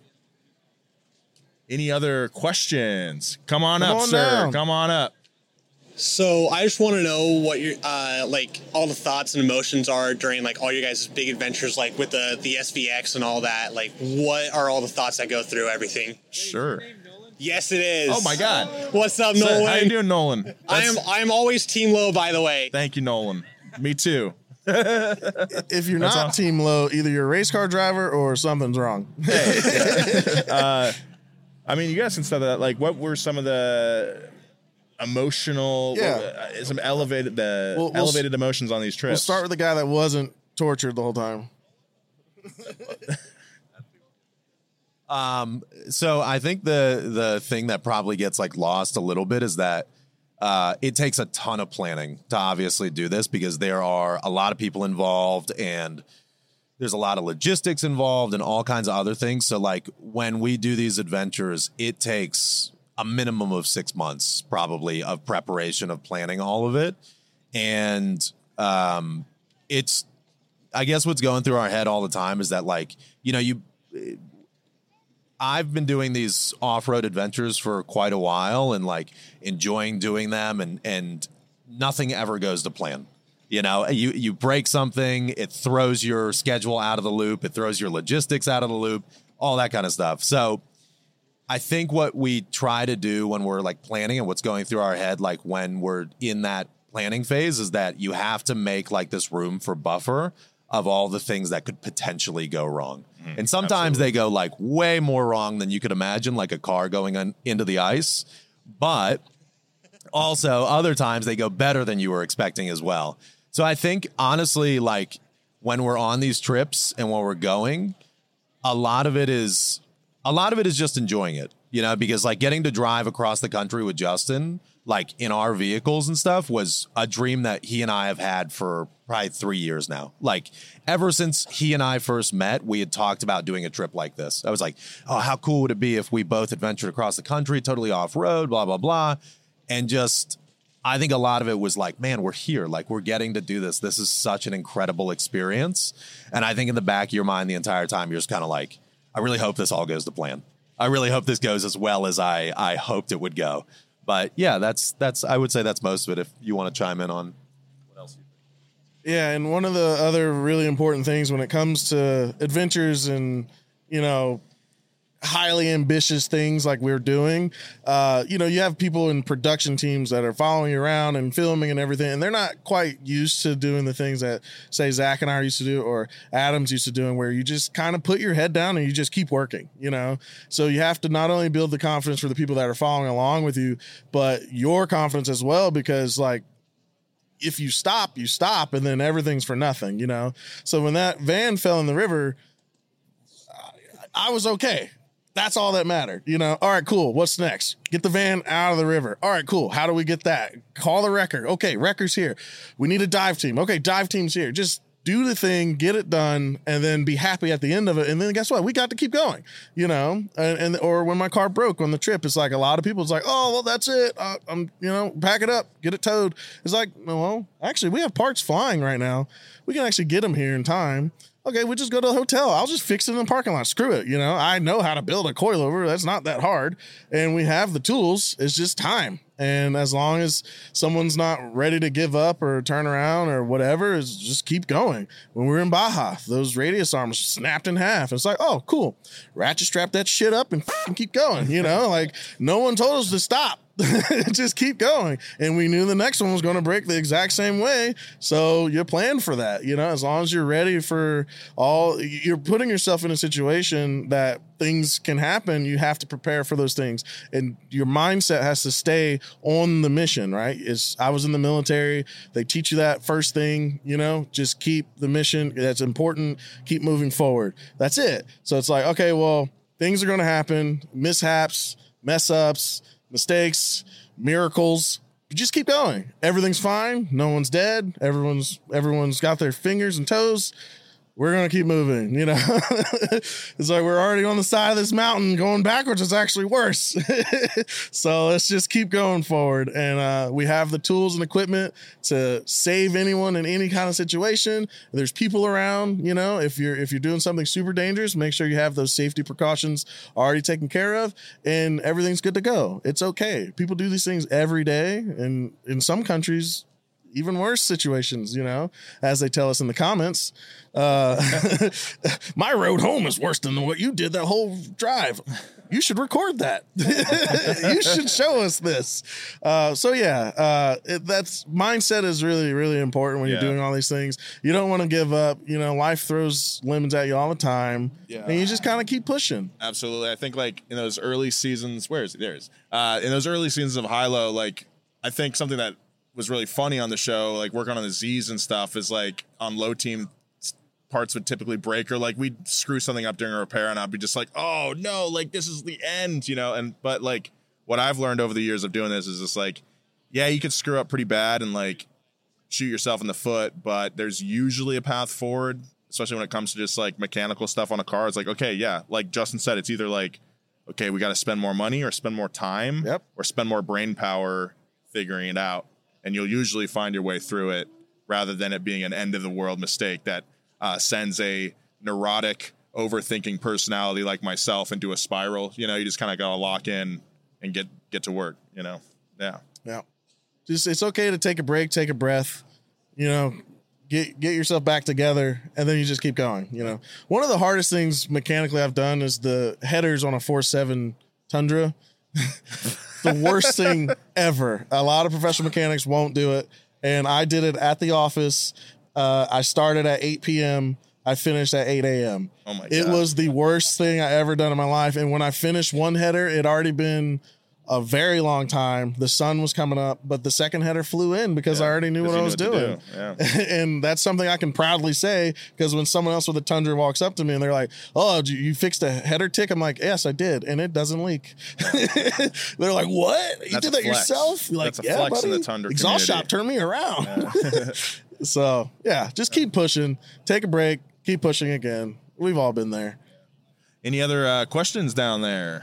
Any other questions? Come on Come up, on sir. down. Come on up. So I just want to know what your uh, like all the thoughts and emotions are during like all your guys' big adventures, like with the the S V X and all that. Like, what are all the thoughts that go through everything? Sure. Yes, it is. Oh my God. What's up, So, Nolan? how you doing, Nolan? I am That's- I am always Team Low, by the way. Thank you, Nolan. Me too. If you're That's not awesome. Team Low, either you're a race car driver or something's wrong. uh, I mean, you guys can stuff that. Like, what were some of the emotional, Yeah. uh, some elevated the We'll- we'll elevated emotions on these trips? We'll start with the guy that wasn't tortured the whole time. Um, so I think the the thing that probably gets like lost a little bit is that uh, it takes a ton of planning to obviously do this because there are a lot of people involved and there's a lot of logistics involved and all kinds of other things. So like when we do these adventures, it takes a minimum of six months probably of preparation, of planning all of it. And um, it's, I guess what's going through our head all the time is that like, you know, you, I've been doing these off-road adventures for quite a while and like enjoying doing them and, and nothing ever goes to plan. You know, you, you break something, it throws your schedule out of the loop. It throws your logistics out of the loop, all that kind of stuff. So I think what we try to do when we're like planning and what's going through our head, like when we're in that planning phase, is that you have to make like this room for buffer of all the things that could potentially go wrong. Mm, and sometimes absolutely. They go like way more wrong than you could imagine, like a car going on into the ice. But also other times they go better than you were expecting as well. So I think honestly, like when we're on these trips and when we're going, a lot of it is a lot of it is just enjoying it, you know, because like getting to drive across the country with Justin, like in our vehicles and stuff, was a dream that he and I have had for probably three years now. Like ever since he and I first met, we had talked about doing a trip like this. I was like, oh, how cool would it be if we both adventured across the country, totally off road, blah, blah, blah. And just, I think a lot of it was like, man, we're here. Like we're getting to do this. This is such an incredible experience. And I think in the back of your mind the entire time, you're just kind of like, I really hope this all goes to plan. I really hope this goes as well as I, I hoped it would go. But yeah, that's, that's, I would say that's most of it. If you want to chime in on what else you think. Yeah. And one of the other really important things when it comes to adventures and, you know, highly ambitious things like we're doing, uh, you know, you have people in production teams that are following you around and filming and everything, and they're not quite used to doing the things that, say, Zach and I are used to do, or Adam's used to doing, where you just kind of put your head down and you just keep working, you know? So you have to not only build the confidence for the people that are following along with you, but your confidence as well, because, like, if you stop, you stop, and then everything's for nothing, you know? So when that van fell in the river, I was okay. That's all that mattered, you know? All right, cool. What's next? Get the van out of the river. All right, cool. How do we get that? Call the wrecker. Okay, wrecker's here. We need a dive team. Okay, dive team's here. Just do the thing, get it done, and then be happy at the end of it. And then guess what? We got to keep going, you know? And, and or when my car broke on the trip, it's like a lot of people, it's like, oh, well, that's it. Uh, I'm, you know, pack it up, get it towed. It's like, well, actually, we have parts flying right now. We can actually get them here in time. Okay, we just go to the hotel. I'll just fix it in the parking lot. Screw it. You know, I know how to build a coilover. That's not that hard. And we have the tools. It's just time. And as long as someone's not ready to give up or turn around or whatever, is just keep going. When we were in Baja, those radius arms snapped in half. It's like, oh, cool. Ratchet strap that shit up and keep going. You know, like no one told us to stop. Just keep going. And we knew the next one was going to break the exact same way. So you plan for that, you know, as long as you're ready for all, you're putting yourself in a situation that things can happen. You have to prepare for those things. And your mindset has to stay on the mission, right? Is I was in the military. They teach you that first thing, you know, just keep the mission. That's important. Keep moving forward. That's it. So it's like, okay, well, things are going to happen. Mishaps, mess ups, mistakes, miracles. You just keep going. Everything's fine. No one's dead. Everyone's everyone's got their fingers and toes. We're going to keep moving, you know. It's like we're already on the side of this mountain. Going backwards is actually worse. So let's just keep going forward. And uh, we have the tools and equipment to save anyone in any kind of situation. There's people around, you know. If you're if you're doing something super dangerous, make sure you have those safety precautions already taken care of, and everything's good to go. It's okay. People do these things every day, and in some countries, even worse situations, you know, as they tell us in the comments. Uh, my road home is worse than what you did that whole drive. You should record that. You should show us this. Uh, so yeah, uh, it, that's mindset is really, really important when yeah. you're doing all these things. You don't want to give up. You know, life throws lemons at you all the time, yeah. and you just kind of keep pushing. Absolutely. I think like in those early seasons, where is it? There it is. Uh, in those early seasons of Hilo, like I think something that was really funny on the show, like working on the Z's and stuff, is like on low team parts would typically break, or like we'd screw something up during a repair and I'd be just like, oh no, like this is the end, you know? And, but like what I've learned over the years of doing this is just like, yeah, you could screw up pretty bad and like shoot yourself in the foot, but there's usually a path forward, especially when it comes to just like mechanical stuff on a car. It's like, okay, yeah, like Justin said, it's either like, okay, we got to spend more money or spend more time yep. or spend more brain power figuring it out. And you'll usually find your way through it rather than it being an end of the world mistake that uh, sends a neurotic, overthinking personality like myself into a spiral. You know, you just kind of got to lock in and get, get to work, you know? Yeah. Yeah. Just, it's okay to take a break, take a breath, you know, get, get yourself back together, and then you just keep going. You know, one of the hardest things mechanically I've done is the headers on a four seven Tundra. The worst thing ever. A lot of professional mechanics won't do it. And I did it at the office. Uh, I started at eight p.m. I finished at eight a.m. Oh my God. It was the worst thing I ever done in my life. And when I finished one header, it had already been a very long time. The sun was coming up, but the second header flew in because Yeah, I already knew what I was you doing. do. Yeah. And that's something I can proudly say, because when someone else with a Tundra walks up to me and they're like, oh, you you fixed a header tick? I'm like, yes, I did. And it doesn't leak. They're like, what? You That's did a that flex. yourself? You're like, That's a yeah, flex in buddy. the Tundra Exhaust community. shop turned me around. So yeah, just keep pushing, take a break, keep pushing again. We've all been there. Any other uh, questions down there?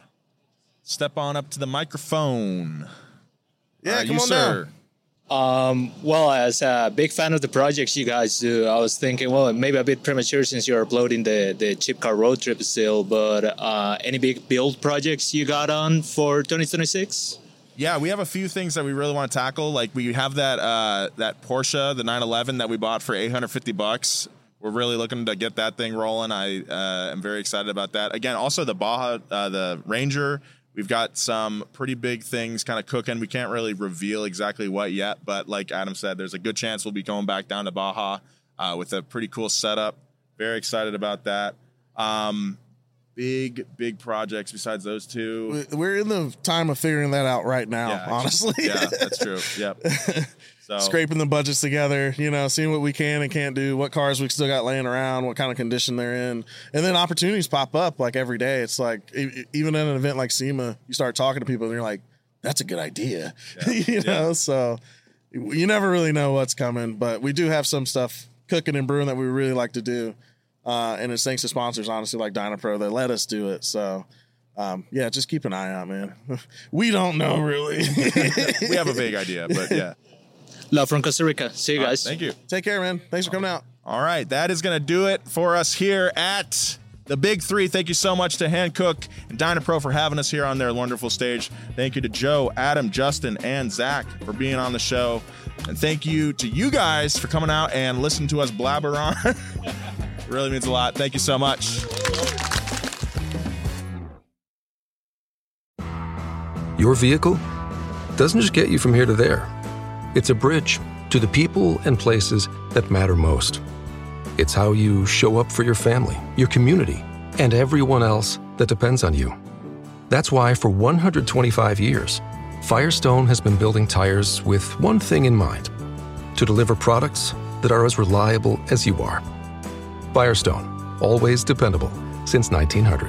Step on up to the microphone. Yeah, Uh, come you, on sir. Um, well, as a big fan of the projects you guys do, I was thinking, well, maybe a bit premature since you're uploading the, the Chip Car Road Trip still, but uh, any big build projects you got on for twenty twenty-six? Yeah, we have a few things that we really want to tackle. Like we have that uh, that Porsche, the nine eleven that we bought for eight hundred fifty bucks. We're really looking to get that thing rolling. I uh, am very excited about that. Again, also the Baja, uh, the Ranger. We've got some pretty big things kind of cooking. We can't really reveal exactly what yet, but like Adam said, there's a good chance we'll be going back down to Baja uh, with a pretty cool setup. Very excited about that. Um, big, big projects besides those two. We're in the time of figuring that out right now, Yeah, honestly. Yeah, that's true. Yep. So Scraping the budgets together, you know, seeing what we can and can't do, what cars we still got laying around, what kind of condition they're in. And then opportunities pop up like every day. It's like, e- even at an event like SEMA, you start talking to people and you're like, that's a good idea. Yeah. you know, so you never really know what's coming, but we do have some stuff cooking and brewing that we really like to do. Uh, and it's thanks to sponsors, honestly, like Dynapro that let us do it. So, um, yeah, just keep an eye out, man. We don't know really. we have a vague idea, but yeah. Love from Costa Rica. See you guys. Uh, thank you. Take care, man. Thanks for coming out. All right, that is going to do it for us here at the Big Three. Thank you so much to Hankook and Dynapro for having us here on their wonderful stage. Thank you to Joe, Adam, Justin, and Zach for being on the show. And thank you to you guys for coming out and listening to us blabber on. It really means a lot. Thank you so much. Your vehicle doesn't just get you from here to there. It's a bridge to the people and places that matter most. It's how you show up for your family, your community, and everyone else that depends on you. That's why for one hundred twenty-five years, Firestone has been building tires with one thing in mind: to deliver products that are as reliable as you are. Firestone, always dependable since nineteen hundred.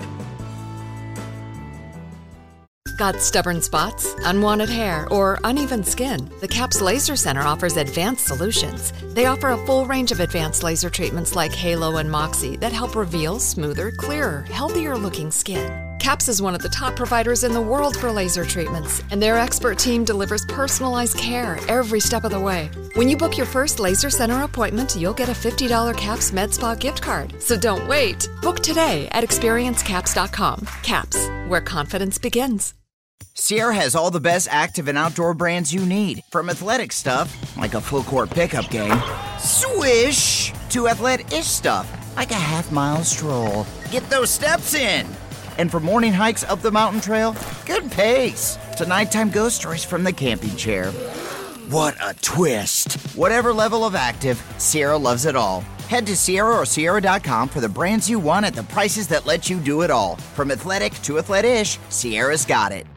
Got stubborn spots, unwanted hair, or uneven skin? The CAPS Laser Center offers advanced solutions. They offer a full range of advanced laser treatments like Halo and Moxie that help reveal smoother, clearer, healthier-looking skin. CAPS is one of the top providers in the world for laser treatments, and their expert team delivers personalized care every step of the way. When you book your first Laser Center appointment, you'll get a fifty dollars CAPS MedSpa gift card. So don't wait. Book today at experience caps dot com. CAPS, where confidence begins. Sierra has all the best active and outdoor brands you need. From athletic stuff, like a full court pickup game, swish, to athletic-ish stuff, like a half-mile stroll. Get those steps in. And for morning hikes up the mountain trail, good pace. To nighttime ghost stories from the camping chair. What a twist. Whatever level of active, Sierra loves it all. Head to Sierra or Sierra dot com for the brands you want at the prices that let you do it all. From athletic to athletic-ish, Sierra's got it.